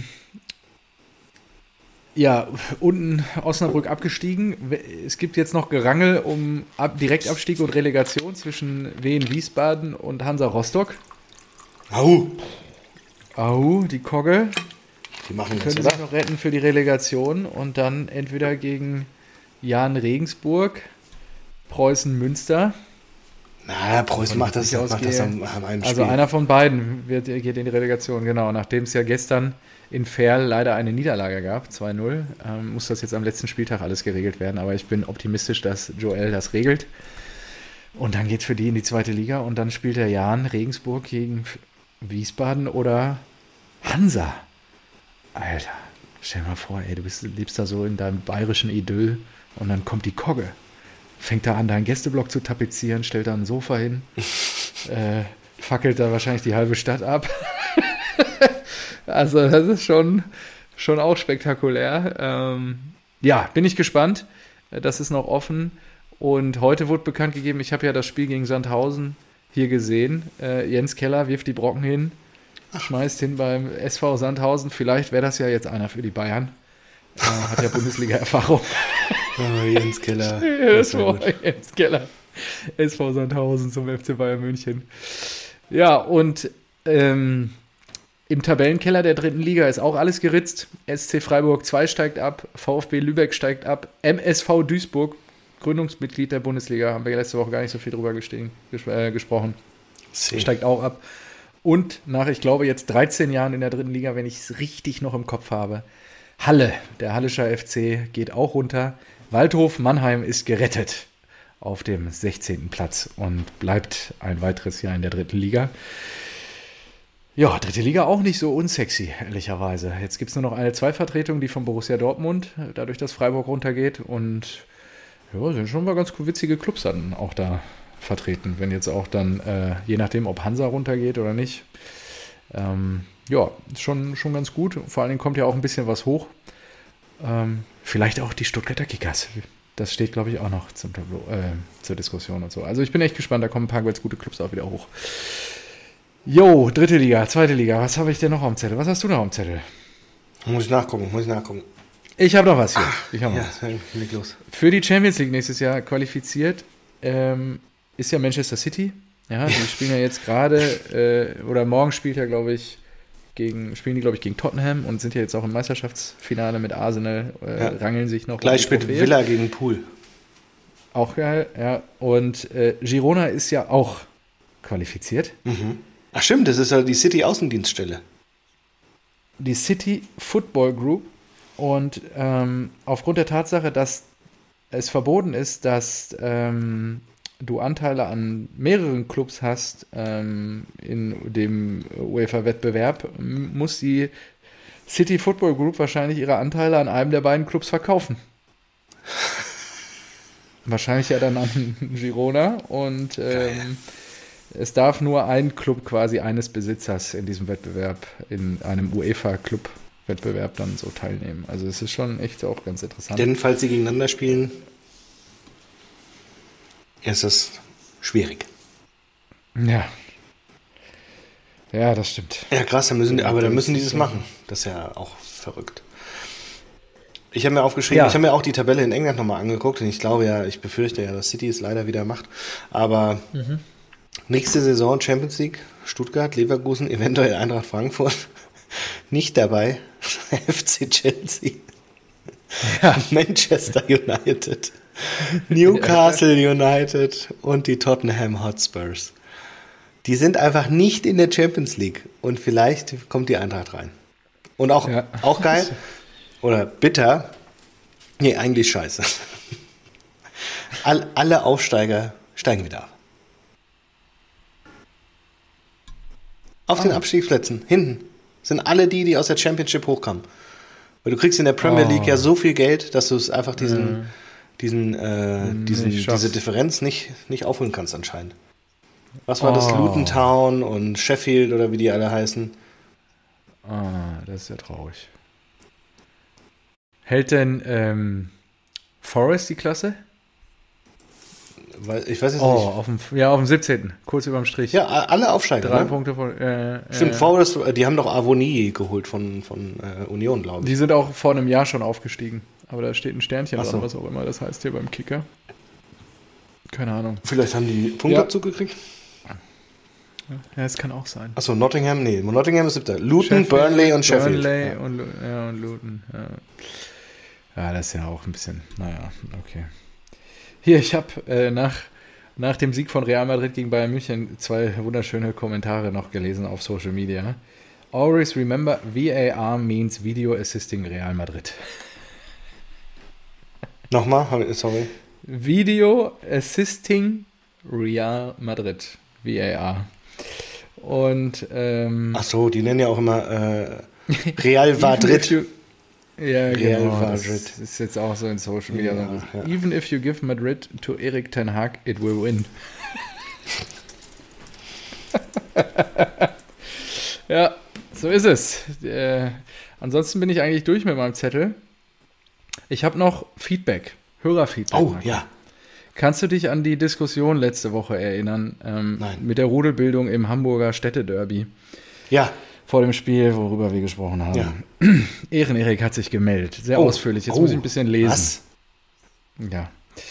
ja, unten Osnabrück abgestiegen. Es gibt jetzt noch Gerangel um Ab- Direktabstieg und Relegation zwischen Wien Wiesbaden und Hansa Rostock. Au! Au, die Kogge. Die machen können sich noch retten für die Relegation und dann entweder gegen Jan Regensburg, Preußen Münster. Na, Preußen macht das, macht das am, am einem Spiel. Also einer von beiden wird, geht in die Relegation, genau. Nachdem es ja gestern in Ferl leider eine Niederlage gab, zwei null, ähm, muss das jetzt am letzten Spieltag alles geregelt werden. Aber ich bin optimistisch, dass Joel das regelt. Und dann geht es für die in die zweite Liga und dann spielt der Jan Regensburg gegen Wiesbaden oder Hansa. Alter, stell dir mal vor, ey, du bist, lebst da so in deinem bayerischen Idyll und dann kommt die Kogge. Fängt da an, deinen Gästeblock zu tapezieren, stellt da ein Sofa hin, äh, fackelt da wahrscheinlich die halbe Stadt ab. Also das ist schon, schon auch spektakulär. Ähm, ja, bin ich gespannt. Das ist noch offen. Und heute wurde bekannt gegeben, ich habe ja das Spiel gegen Sandhausen hier gesehen. Äh, Jens Keller wirft die Brocken hin. Schmeißt hin beim S V Sandhausen. Vielleicht wäre das ja jetzt einer für die Bayern. Äh, hat ja Bundesliga-Erfahrung. Oh, Jens Keller. Das war Jens Keller. S V Sandhausen zum F C Bayern München. Ja, und ähm, im Tabellenkeller der dritten Liga ist auch alles geritzt. S C Freiburg zwei steigt ab, VfB Lübeck steigt ab, M S V Duisburg, Gründungsmitglied der Bundesliga, haben wir letzte Woche gar nicht so viel drüber gestehen, ges- äh, gesprochen, See. steigt auch ab. Und nach, ich glaube, jetzt dreizehn Jahren in der dritten Liga, wenn ich es richtig noch im Kopf habe, Halle, der Hallischer F C, geht auch runter. Waldhof Mannheim ist gerettet auf dem sechzehnten Platz und bleibt ein weiteres Jahr in der dritten Liga. Ja, dritte Liga auch nicht so unsexy, ehrlicherweise. Jetzt gibt es nur noch eine Zweitvertretung, die von Borussia Dortmund, dadurch, dass Freiburg runtergeht. Und ja, sind schon mal ganz witzige Clubs dann auch da vertreten, wenn jetzt auch dann, äh, je nachdem, ob Hansa runtergeht oder nicht. Ähm, ja, ist schon, schon ganz gut. Vor allen Dingen kommt ja auch ein bisschen was hoch. Ähm, vielleicht auch die Stuttgarter Kickers. Das steht, glaube ich, auch noch zum Tableau, äh, zur Diskussion und so. Also ich bin echt gespannt, da kommen ein paar ganz gute Clubs auch wieder hoch. Jo, dritte Liga, zweite Liga. Was habe ich denn noch am Zettel? Was hast du noch am Zettel? Muss ich nachgucken, muss ich nachgucken. Ich habe noch was hier. Ich hab ja, was. leg los. Für die Champions League nächstes Jahr qualifiziert ähm, ist ja Manchester City. Ja, die spielen ja jetzt gerade, äh, oder morgen spielt ja, glaube ich, gegen, spielen die, glaube ich, gegen Tottenham und sind ja jetzt auch im Meisterschaftsfinale mit Arsenal, äh, ja. rangeln sich noch. Gleich spielt Villa gegen Pool. Auch geil, ja. Und äh, Girona ist ja auch qualifiziert. Mhm. Ach stimmt, das ist ja die City-Außendienststelle. Die City Football Group. Und ähm, aufgrund der Tatsache, dass es verboten ist, dass ähm, du Anteile an mehreren Clubs hast ähm, in dem UEFA-Wettbewerb, muss die City Football Group wahrscheinlich ihre Anteile an einem der beiden Clubs verkaufen. Wahrscheinlich ja dann an Girona und ähm, es darf nur ein Club quasi eines Besitzers in diesem Wettbewerb, in einem UEFA-Club-Wettbewerb dann so teilnehmen. Also es ist schon echt auch ganz interessant. Denn falls sie gegeneinander spielen, ist es schwierig. Ja. Ja, das stimmt. Ja, krass, dann müssen, aber dann müssen die das machen. Das ist ja auch verrückt. Ich habe mir aufgeschrieben, ja. ich habe mir auch die Tabelle in England nochmal angeguckt und ich glaube ja, ich befürchte ja, dass City es leider wieder macht. Aber mhm. nächste Saison Champions League, Stuttgart, Leverkusen, eventuell Eintracht Frankfurt. Nicht dabei, F C Chelsea, ja. Manchester United, Newcastle United und die Tottenham Hotspurs. Die sind einfach nicht in der Champions League und vielleicht kommt die Eintracht rein. Und auch, ja. auch geil oder bitter, nee, eigentlich scheiße. All, alle Aufsteiger steigen wieder ab. Auf oh. den Abstiegsplätzen, hinten, sind alle die, die aus der Championship hochkamen. Weil du kriegst in der Premier oh. League ja so viel Geld, dass du es einfach diesen, mm. diesen, äh, diesen diese Differenz nicht, nicht aufholen kannst anscheinend. Was war oh. das? Luton Town und Sheffield oder wie die alle heißen? Ah, das ist ja traurig. Hält denn ähm, Forest die Klasse? Weil, ich weiß jetzt oh, nicht. Auf dem, ja, auf dem siebzehnten Kurz überm Strich. Ja, alle Aufsteiger. Drei ne? Punkte von. Äh, Stimmt, äh, Forest, die haben doch Avonie geholt von, von äh, Union, glaube ich. Die sind auch vor einem Jahr schon aufgestiegen. Aber da steht ein Sternchen so. dran, was auch immer das heißt hier beim Kicker. Keine Ahnung. Vielleicht haben die Punktabzug ja. gekriegt? Ja, es kann auch sein. Achso, Nottingham, nee, Nottingham ist siebter. Luton, Sheffield, Burnley und Sheffield. Burnley ja. und, ja, und Luton, ja. Ja, das ist ja auch ein bisschen, naja, okay. Hier, ich habe äh, nach, nach dem Sieg von Real Madrid gegen Bayern München zwei wunderschöne Kommentare noch gelesen auf Social Media. Always remember, V A R means Video Assisting Real Madrid. Nochmal, sorry. Video Assisting Real Madrid. V A R. Und, ähm, ach so, die nennen ja auch immer äh, Real Madrid. You, ja, Real genau. Madrid. Das ist jetzt auch so in Social Media. Ja, ja. Even if you give Madrid to Erik ten Hag, it will win. Ja, so ist es. Äh, ansonsten bin ich eigentlich durch mit meinem Zettel. Ich habe noch Feedback, Hörerfeedback. Oh, ja. Kannst du dich an die Diskussion letzte Woche erinnern? Ähm, Nein. Mit der Rudelbildung im Hamburger Städtederby. Ja. Vor dem Spiel, worüber wir gesprochen haben. Ja. Ehren-Erik hat sich gemeldet. Sehr oh. ausführlich. Jetzt oh. muss ich ein bisschen lesen. Was? Ja.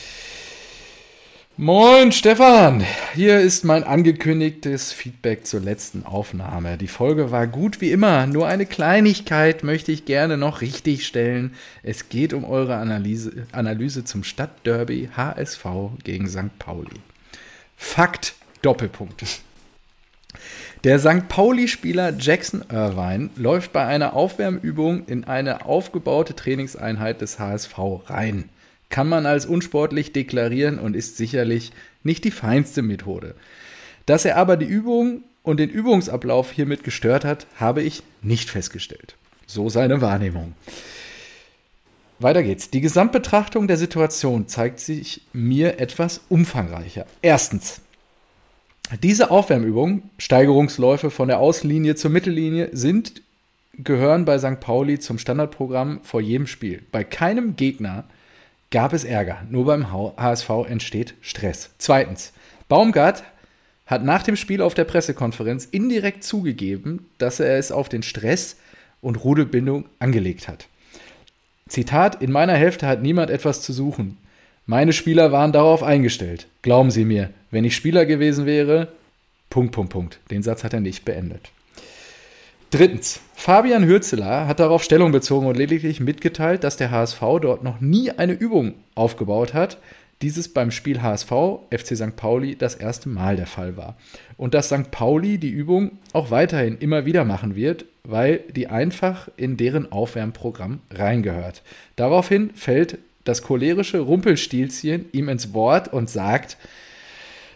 Moin Stefan, hier ist mein angekündigtes Feedback zur letzten Aufnahme. Die Folge war gut wie immer, nur eine Kleinigkeit möchte ich gerne noch richtig stellen. Es geht um eure Analyse, Analyse zum Stadtderby H S V gegen Sankt Pauli. Fakt, Doppelpunkt. Der Sankt Pauli-Spieler Jackson Irvine läuft bei einer Aufwärmübung in eine aufgebaute Trainingseinheit des H S V rein. Kann man als unsportlich deklarieren und ist sicherlich nicht die feinste Methode. Dass er aber die Übung und den Übungsablauf hiermit gestört hat, habe ich nicht festgestellt. So seine Wahrnehmung. Weiter geht's. Die Gesamtbetrachtung der Situation zeigt sich mir etwas umfangreicher. Erstens. Diese Aufwärmübungen, Steigerungsläufe von der Außenlinie zur Mittellinie, sind, gehören bei Sankt Pauli zum Standardprogramm vor jedem Spiel. Bei keinem Gegner gab es Ärger. Nur beim H S V entsteht Stress. Zweitens. Baumgart hat nach dem Spiel auf der Pressekonferenz indirekt zugegeben, dass er es auf den Stress und Rudelbindung angelegt hat. Zitat: In meiner Hälfte hat niemand etwas zu suchen. Meine Spieler waren darauf eingestellt. Glauben Sie mir, wenn ich Spieler gewesen wäre... Punkt, Punkt, Punkt. Den Satz hat er nicht beendet. Drittens. Fabian Hürzeler hat darauf Stellung bezogen und lediglich mitgeteilt, dass der H S V dort noch nie eine Übung aufgebaut hat. Dieses beim Spiel H S V, F C Sankt Pauli, das erste Mal der Fall war. Und dass Sankt Pauli die Übung auch weiterhin immer wieder machen wird, weil die einfach in deren Aufwärmprogramm reingehört. Daraufhin fällt das cholerische Rumpelstilzchen ihm ins Wort und sagt: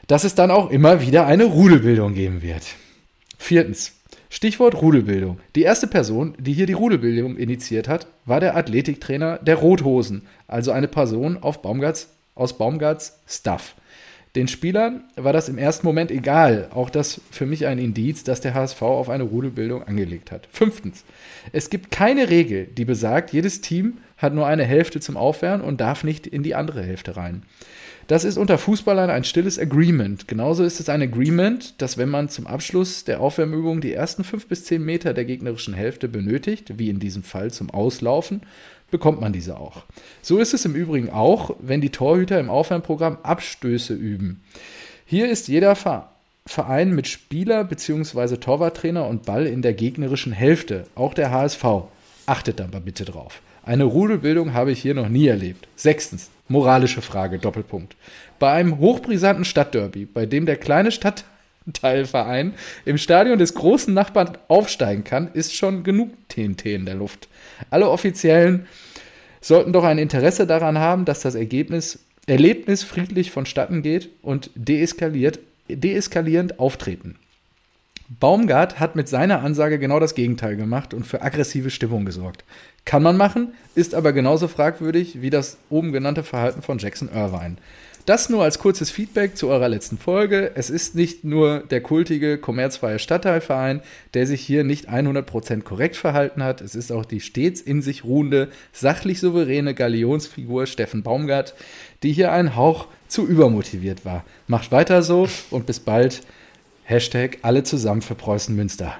dass es dann auch immer wieder eine Rudelbildung geben wird. Viertens. Stichwort Rudelbildung. Die erste Person, die hier die Rudelbildung initiiert hat, war der Athletiktrainer der Rothosen, also eine Person auf Baumgarts, aus Baumgarts Staff. Den Spielern war das im ersten Moment egal, auch das für mich ein Indiz, dass der H S V auf eine Rudelbildung angelegt hat. Fünftens. Es gibt keine Regel, die besagt, jedes Team hat nur eine Hälfte zum Aufwärmen und darf nicht in die andere Hälfte rein. Das ist unter Fußballern ein stilles Agreement. Genauso ist es ein Agreement, dass wenn man zum Abschluss der Aufwärmübung die ersten fünf bis zehn Meter der gegnerischen Hälfte benötigt, wie in diesem Fall zum Auslaufen, bekommt man diese auch. So ist es im Übrigen auch, wenn die Torhüter im Aufwärmprogramm Abstöße üben. Hier ist jeder Verein mit Spieler bzw. Torwarttrainer und Ball in der gegnerischen Hälfte, auch der H S V. Achtet da mal bitte drauf. Eine Rudelbildung habe ich hier noch nie erlebt. Sechstens. Moralische Frage, Doppelpunkt. Bei einem hochbrisanten Stadtderby, bei dem der kleine Stadtteilverein im Stadion des großen Nachbarn aufsteigen kann, ist schon genug T N T in der Luft. Alle Offiziellen sollten doch ein Interesse daran haben, dass das Ergebnis, Erlebnis friedlich vonstatten geht und deeskaliert, deeskalierend auftreten. Baumgart hat mit seiner Ansage genau das Gegenteil gemacht und für aggressive Stimmung gesorgt. Kann man machen, ist aber genauso fragwürdig wie das oben genannte Verhalten von Jackson Irvine. Das nur als kurzes Feedback zu eurer letzten Folge. Es ist nicht nur der kultige, kommerzfreie Stadtteilverein, der sich hier nicht hundert Prozent korrekt verhalten hat. Es ist auch die stets in sich ruhende, sachlich souveräne Galionsfigur Steffen Baumgart, die hier einen Hauch zu übermotiviert war. Macht weiter so und bis bald. Hashtag alle zusammen für Preußen Münster.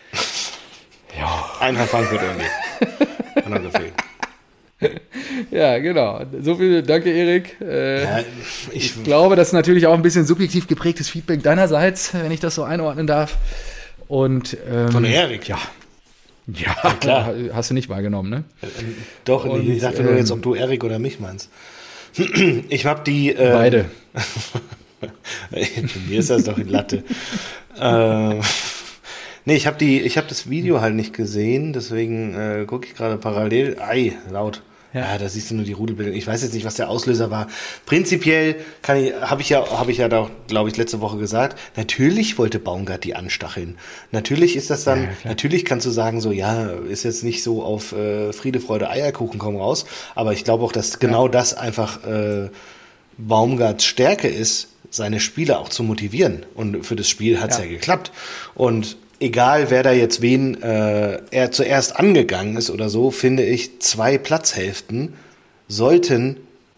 Ja. Eintracht Frankfurt irgendwie. Ja, genau. So viel, danke Erik. Äh, ja, ich, ich glaube, das ist natürlich auch ein bisschen subjektiv geprägtes Feedback deinerseits, wenn ich das so einordnen darf. Und, ähm, von Erik? Ja. Ja, ja, klar. Hast du nicht wahrgenommen, ne? Äh, doch, und, ich dachte ähm, nur jetzt, ob du Erik oder mich meinst. Ich hab die... Äh, beide. Mir ist das doch in Latte. ähm, nee, ich habe die, ich habe das Video halt nicht gesehen, deswegen äh, gucke ich gerade parallel. Ei, laut. Ja. ja, da siehst du nur die Rudelbildung. Ich weiß jetzt nicht, was der Auslöser war. Prinzipiell kann ich, habe ich ja, habe ich ja da, glaube ich, letzte Woche gesagt. Natürlich wollte Baumgart die anstacheln. Natürlich ist das dann, ja, natürlich kannst du sagen, so, ja, ist jetzt nicht so auf äh, Friede, Freude, Eierkuchen, komm raus. Aber ich glaube auch, dass genau ja. das einfach äh, Baumgarts Stärke ist, seine Spieler auch zu motivieren. Und für das Spiel hat es ja. ja geklappt. Und egal, wer da jetzt wen äh, er zuerst angegangen ist oder so, finde ich, zwei Platzhälften sollten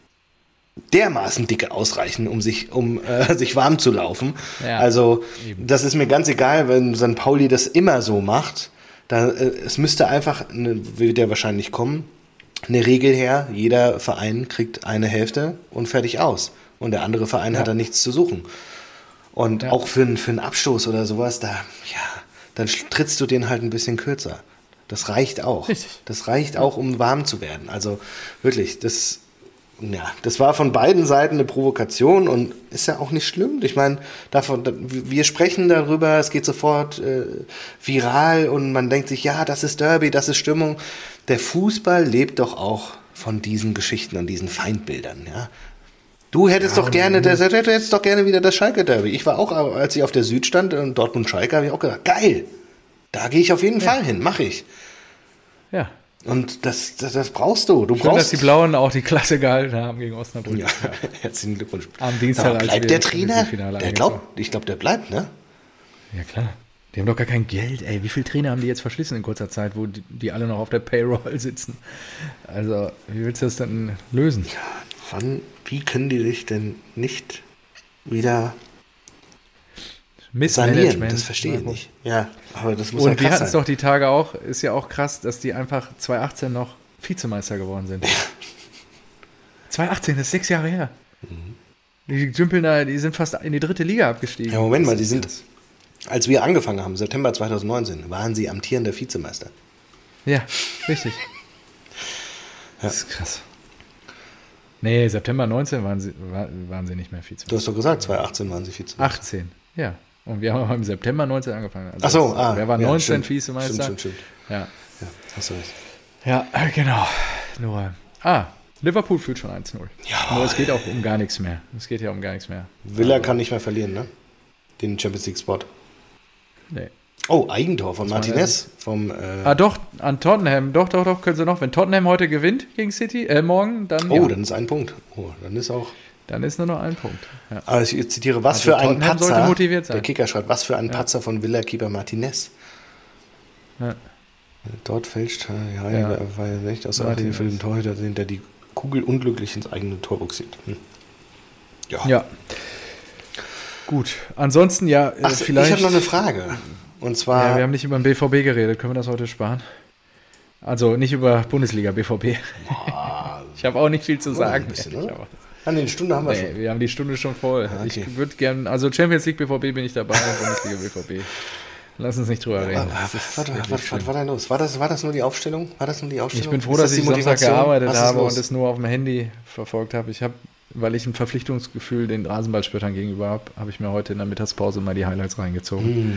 dermaßen dicke ausreichen, um sich, um äh, sich warm zu laufen. Ja, also eben. Das ist mir ganz egal, wenn Sankt Pauli das immer so macht. Da, äh, es müsste einfach, ne, wird der wahrscheinlich kommen, eine Regel her, jeder Verein kriegt eine Hälfte und fertig aus. Und der andere Verein ja. hat da nichts zu suchen. Und ja. auch für, für einen Abstoß oder sowas, da, ja, dann trittst du den halt ein bisschen kürzer. Das reicht auch. Richtig. Das reicht auch, um warm zu werden. Also wirklich, das, ja, das war von beiden Seiten eine Provokation und ist ja auch nicht schlimm. Ich meine, davon, wir sprechen darüber, es geht sofort äh, viral und man denkt sich, ja, das ist Derby, das ist Stimmung. Der Fußball lebt doch auch von diesen Geschichten und diesen Feindbildern, ja. Du hättest ja, doch gerne, das, du hättest doch gerne wieder das Schalke-Derby. Ich war auch, als ich auf der Süd stand, in Dortmund-Schalke, habe ich auch gedacht, geil, da gehe ich auf jeden ja. Fall hin, mache ich. Ja. Und das, das, das brauchst du. Du Schön, brauchst, dass die Blauen auch die Klasse gehalten haben gegen Osnabrück. Ja, herzlichen Glückwunsch. Am Dienstag. Als bleibt der Trainer? Der glaubt, ich glaube, der bleibt, ne? Ja, klar. Die haben doch gar kein Geld, ey. Wie viele Trainer haben die jetzt verschlissen in kurzer Zeit, wo die, die alle noch auf der Payroll sitzen? Also, wie willst du das denn lösen? Ja, wann, wie können die sich denn nicht wieder sanieren? Das verstehe ich nicht. Ja, aber das muss Und ja krass wir hatten es sein. doch die Tage auch, ist ja auch krass, dass die einfach zwanzig achtzehn noch Vizemeister geworden sind. zwanzig achtzehn, das ist sechs Jahre her. Mhm. Die dümpeln da, die sind fast in die dritte Liga abgestiegen. Ja, Moment mal, die sind, als wir angefangen haben, September zwanzig neunzehn, waren sie amtierender Vizemeister. Ja, richtig. Ja. Das ist krass. Nee, September neunzehn waren sie, waren sie nicht mehr Vizemeister. Du hast doch gesagt, zwanzig achtzehn waren sie Vizemeister. achtzehn, ja. Und wir haben im September neunzehn angefangen. Also Ach so, ah. Wer war ja, neunzehn stimmt. Vizemeister? Stimmt, stimmt, stimmt. Ja. Ja, hast du recht. Ja, genau. Nur. Ah, Liverpool führt schon eins null. Ja. Nur es geht auch um gar nichts mehr. Es geht ja um gar nichts mehr. Villa kann nicht mehr verlieren, ne? Den Champions League Spot. Nee. Oh, Eigentor von Martinez. Vom, äh ah, doch, an Tottenham. Doch, doch, doch, können sie noch. Wenn Tottenham heute gewinnt gegen City, äh, morgen, dann. Oh, ja. dann ist ein Punkt. Oh, dann ist auch. Dann ist nur noch ein Punkt. Ja. Also ich zitiere, was also für ein Tottenham Patzer. sollte motiviert sein. Der Kicker schreibt, was für ein ja. Patzer von Villa-Keeper Martinez. Ja. Dort fälscht, ja, Ja. war, war ja nicht aus der für den Torhüter, der die Kugel unglücklich ins eigene Tor boxiert. Hm. Ja. ja. Gut. Ansonsten, ja, Ach, vielleicht. Ich habe noch eine Frage. Und zwar. Ja, wir haben nicht über den B V B geredet. Können wir das heute sparen? Also nicht über Bundesliga, B V B. Boah, ich habe auch nicht viel zu sagen. Ein bisschen, ne? An den Stunde haben wir nee, schon. Wir haben die Stunde schon voll. Ah, okay. Ich würde gerne, also Champions League B V B bin ich dabei, Bundesliga B V B. Lass uns nicht drüber reden. Was, was, was, was war da los? War das, war das nur die Aufstellung? War das nur die Aufstellung? Ich bin froh, dass das ich Samstag gearbeitet habe und es nur auf dem Handy verfolgt habe. Ich habe, weil ich ein Verpflichtungsgefühl den Rasenballspöttern gegenüber habe, habe ich mir heute in der Mittagspause mal die Highlights reingezogen. Mm.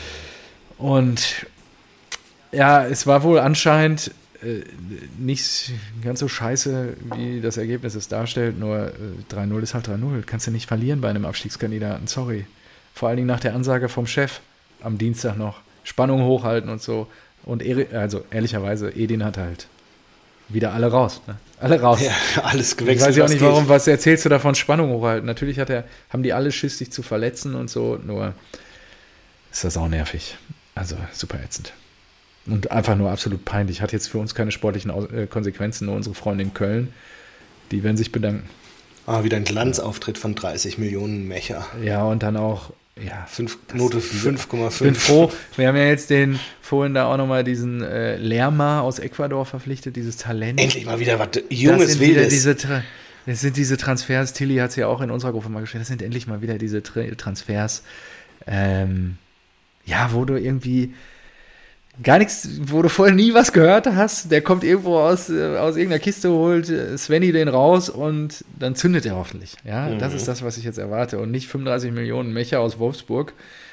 Und ja, es war wohl anscheinend äh, nicht ganz so scheiße, wie das Ergebnis es darstellt. Nur äh, drei null ist halt drei null. Kannst du nicht verlieren bei einem Abstiegskandidaten. Sorry. Vor allen Dingen nach der Ansage vom Chef am Dienstag noch. Spannung hochhalten und so. Und also ehrlicherweise, Edin hat halt wieder alle raus. Ne? Alle raus. Ja, alles gewechselt. Ich weiß ja auch nicht, warum, was erzählst du davon, Spannung hochhalten? Natürlich hat er, haben die alle Schiss, sich zu verletzen und so, nur ist das auch nervig. Also super ätzend. Und einfach nur absolut peinlich. Hat jetzt für uns keine sportlichen Konsequenzen, nur unsere Freunde in Köln. Die werden sich bedanken. Ah, wieder ein Glanzauftritt von dreißig Millionen Mecher. Ja, und dann auch Ja, fünf, Note fünf Komma fünf. Ich bin froh, wir haben ja jetzt den vorhin da auch nochmal diesen äh, Lerma aus Ecuador verpflichtet, dieses Talent. Endlich mal wieder was Junges, das Wildes. Diese Tra- das sind diese Transfers, Tilly hat es ja auch in unserer Gruppe mal geschrieben, das sind endlich mal wieder diese Tra- Transfers, ähm, ja, wo du irgendwie gar nichts, wo du vorher nie was gehört hast, der kommt irgendwo aus, äh, aus irgendeiner Kiste, holt äh, Svenny den raus und dann zündet er hoffentlich. Ja, mhm. Das ist das, was ich jetzt erwarte und nicht fünfunddreißig Millionen Mecher aus Wolfsburg,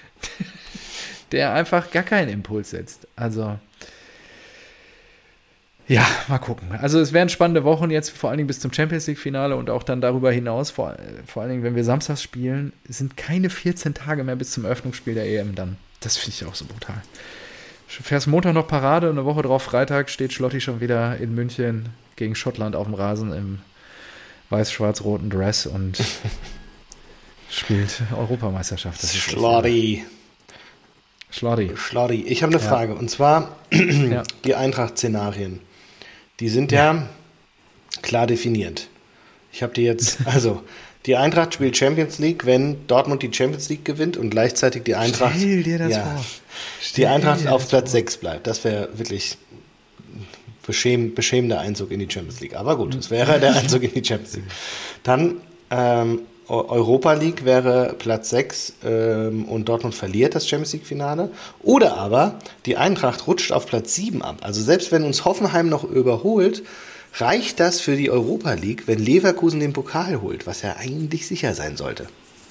der einfach gar keinen Impuls setzt. Also, ja, mal gucken. Also es werden spannende Wochen jetzt, vor allen Dingen bis zum Champions-League-Finale und auch dann darüber hinaus, vor, vor allen Dingen, wenn wir samstags spielen, es sind keine vierzehn Tage mehr bis zum Eröffnungsspiel der E M dann. Das finde ich auch so brutal. Du fährst Montag noch Parade und eine Woche drauf, Freitag, steht Schlotti schon wieder in München gegen Schottland auf dem Rasen im weiß-schwarz-roten Dress und spielt Europameisterschaft. Das Schlotti. Schlotti. Schlotti. Ich habe eine Frage. Ja. Und zwar ja. die Eintracht-Szenarien. Die sind ja, ja klar definiert. Ich habe die jetzt, also die Eintracht spielt Champions League, wenn Dortmund die Champions League gewinnt und gleichzeitig die Eintracht, Stell dir das ja, vor. die Eintracht auf Platz sechs bleibt. Das wäre wirklich beschäm, beschämender Einzug in die Champions League. Aber gut, das wäre der Einzug in die Champions League. Dann ähm, Europa League wäre Platz sechs ähm, und Dortmund verliert das Champions League-Finale. Oder aber die Eintracht rutscht auf Platz sieben ab. Also selbst wenn uns Hoffenheim noch überholt, reicht das für die Europa League, wenn Leverkusen den Pokal holt, was ja eigentlich sicher sein sollte.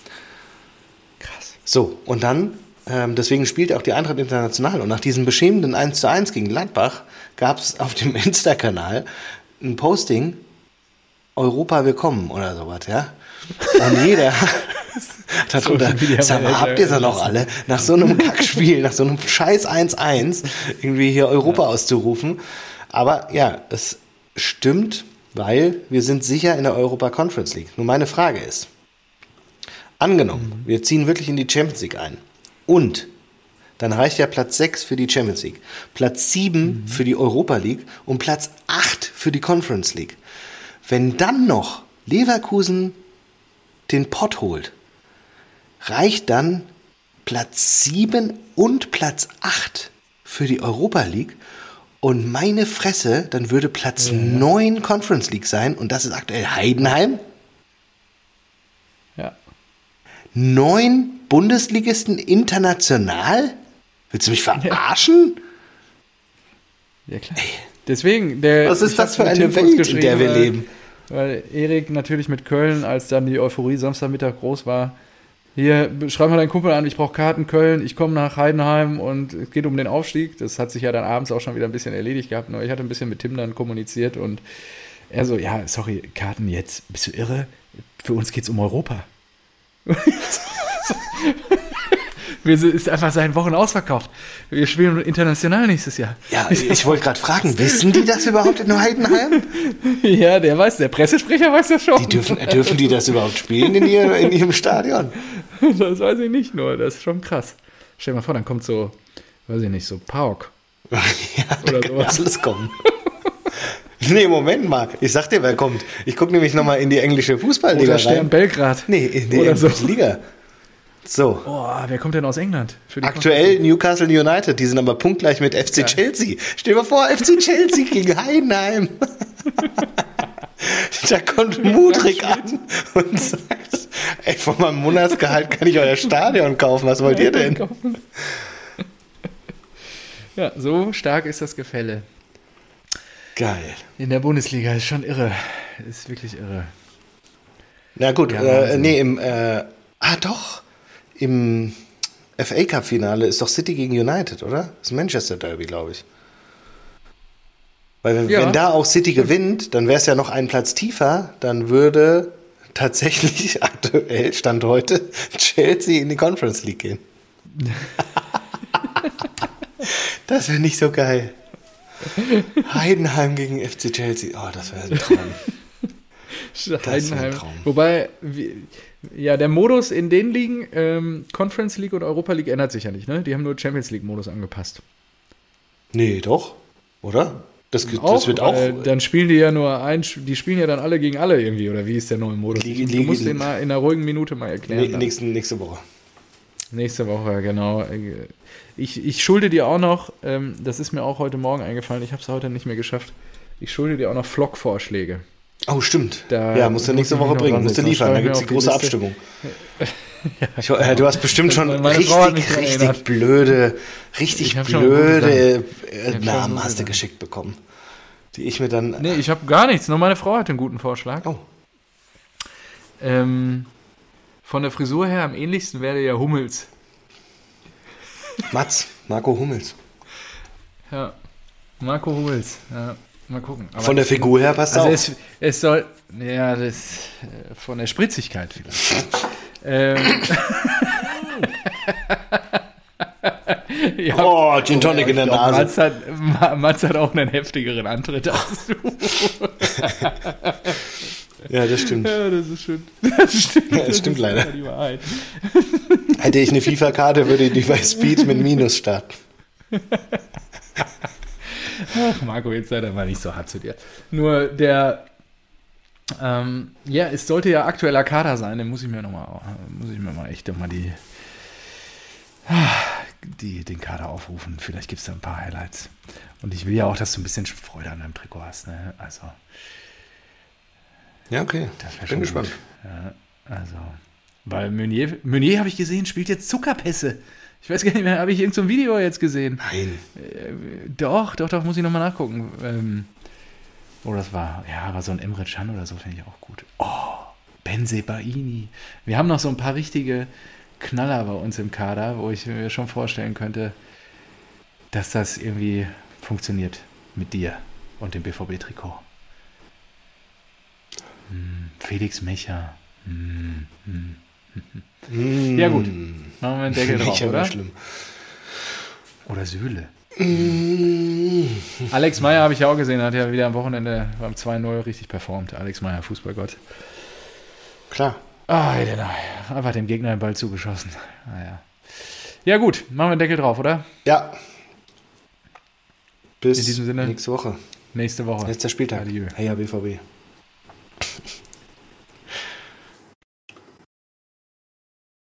Krass. So, und dann, ähm, deswegen spielt auch die Eintracht international. Und nach diesem beschämenden eins zu eins gegen Gladbach gab es auf dem Insta-Kanal ein Posting, Europa willkommen oder sowas, ja. Und jeder hat drunter, sag mal, habt ihr es ja noch alle, nach so einem Kackspiel, nach so einem scheiß eins eins, irgendwie hier Europa ja. auszurufen. Aber ja, es stimmt, weil wir sind sicher in der Europa Conference League. Nur meine Frage ist, angenommen, mhm. wir ziehen wirklich in die Champions League ein und dann reicht ja Platz sechs für die Champions League, Platz sieben mhm. für die Europa League und Platz acht für die Conference League. Wenn dann noch Leverkusen den Pott holt, reicht dann Platz sieben und Platz acht für die Europa League. Und meine Fresse, dann würde Platz ja. neun Conference League sein und das ist aktuell Heidenheim. Ja. Neun Bundesligisten international? Willst du mich verarschen? Ja, ja klar. Ey. Deswegen, der. Was ist das für eine Welt, in der wir weil, leben? Weil Erik natürlich mit Köln, als dann die Euphorie Samstagmittag groß war, hier, schreib mal deinen Kumpel an, ich brauche Karten Köln, ich komme nach Heidenheim und es geht um den Aufstieg. Das hat sich ja dann abends auch schon wieder ein bisschen erledigt gehabt. Nur ich hatte ein bisschen mit Tim dann kommuniziert und Er so, ja, sorry, Karten jetzt, bist du irre? Für uns geht's um Europa. Wir sind, ist einfach seit Wochen ausverkauft. Wir spielen international nächstes Jahr. Ja, ich wollte gerade fragen, wissen die das überhaupt in Heidenheim? Ja, der weiß, der Pressesprecher weiß das schon. Die dürfen, dürfen die das überhaupt spielen in, ihr, in ihrem Stadion? Das weiß ich nicht nur, das ist schon krass. Stell dir mal vor, dann kommt so, weiß ich nicht, so Pauk. Ja, da oder kann sowas. Alles kommen. Nee, Moment mal. Ich sag dir, wer kommt. Ich gucke nämlich nochmal in die englische Fußballliga oder Stern rein. Belgrad. Nee, in die oder englische so. Liga. So. Oh, wer kommt denn aus England? Für die Aktuell Konferenz? Newcastle United. Die sind aber punktgleich mit F C ja. Chelsea. Stell dir mal vor, F C Chelsea gegen Heidenheim. Da kommt Mudryk an und sagt, ey, von meinem Monatsgehalt kann ich euer Stadion kaufen. Was wollt ihr denn? Ja, so stark ist das Gefälle. Geil. In der Bundesliga ist schon irre. Ist wirklich irre. Na gut, ja, äh, nee, im, äh, ah doch, im F A Cup Finale ist doch City gegen United, oder? Das ist Manchester Derby, glaube ich. Weil wenn, ja. wenn da auch City gewinnt, dann wäre es ja noch einen Platz tiefer, dann würde tatsächlich aktuell, Stand heute, Chelsea in die Conference League gehen. Das wäre nicht so geil. Heidenheim gegen F C Chelsea. Oh, das wäre ein Traum. Das Heidenheim. Ein Traum. Wobei, wie, ja, der Modus in den Ligen, ähm, Conference League und Europa League ändert sich ja nicht, ne? Die haben nur Champions League Modus angepasst. Nee, doch. Oder? Das, auch, das wird auch. Dann spielen die ja nur ein, die spielen ja dann alle gegen alle irgendwie, oder wie ist der neue Modus? Liga, du musst den mal in einer ruhigen Minute mal erklären. Nee, nächste, nächste Woche. Nächste Woche, genau. Ich, ich schulde dir auch noch, ähm, das ist mir auch heute Morgen eingefallen, ich habe es heute nicht mehr geschafft, ich schulde dir auch noch Vlog-Vorschläge. Oh, stimmt. Da ja, musst du nächste Woche bringen, musst du liefern, da gibt es die große Abstimmung. Ja, ich, äh, du hast bestimmt schon richtig, richtig blöde, richtig blöde äh, Namen hast du geschickt bekommen, die ich mir dann... Nee, ich habe gar nichts, nur meine Frau hat einen guten Vorschlag. Oh. Ähm... Von der Frisur her am ähnlichsten wäre ja Hummels. Mats, Marco Hummels. Ja, Marco Hummels. Ja, mal gucken. Aber von der Figur her passt also auch. Es, es soll, ja, das von der Spritzigkeit vielleicht. ähm. Ja, oh, Gin Tonic in der glaub, Nase. Mats hat, Mats hat auch einen heftigeren Antritt als du. Ja, das stimmt. Ja, das ist schön. Das stimmt, ja, das das stimmt ist leider. Die Wahrheit. Hätte ich eine FIFA-Karte, würde ich die bei Speed mit Minus starten. Ach, Marco, jetzt sei doch mal nicht so hart zu dir. Nur der, ähm, ja, es sollte ja aktueller Kader sein, den muss ich mir nochmal, muss ich mir mal echt nochmal die, die, den Kader aufrufen. Vielleicht gibt es da ein paar Highlights. Und ich will ja auch, dass du ein bisschen Freude an deinem Trikot hast, ne? Also. Ja, okay. Das wäre schon gespannt. Ja, also, weil Meunier, Meunier habe ich gesehen, spielt jetzt Zuckerpässe. Ich weiß gar nicht mehr, habe ich irgend so ein Video jetzt gesehen? Nein. Äh, doch, doch, doch, muss ich nochmal nachgucken. Ähm, oh, das war, ja, war so ein Emre Can oder so, finde ich auch gut. Oh, Bensebaini. Wir haben noch so ein paar richtige Knaller bei uns im Kader, wo ich mir schon vorstellen könnte, dass das irgendwie funktioniert mit dir und dem B V B-Trikot. Felix Mecher. Mm, mm, mm. Ja gut, machen wir einen Deckel drauf, oder? Schlimm. Oder Süle. Mm. Alex Meyer habe ich ja auch gesehen, hat ja wieder am Wochenende beim zwei null richtig performt. Alex Meyer, Fußballgott. Klar. Ah, einfach dem Gegner den Ball zugeschossen. Naja. Ja gut, machen wir einen Deckel drauf, oder? Ja. Bis in diesem Sinne, nächste Woche. Nächste Woche. Letzter Spieltag. Adieu. Hey, ja, B V B.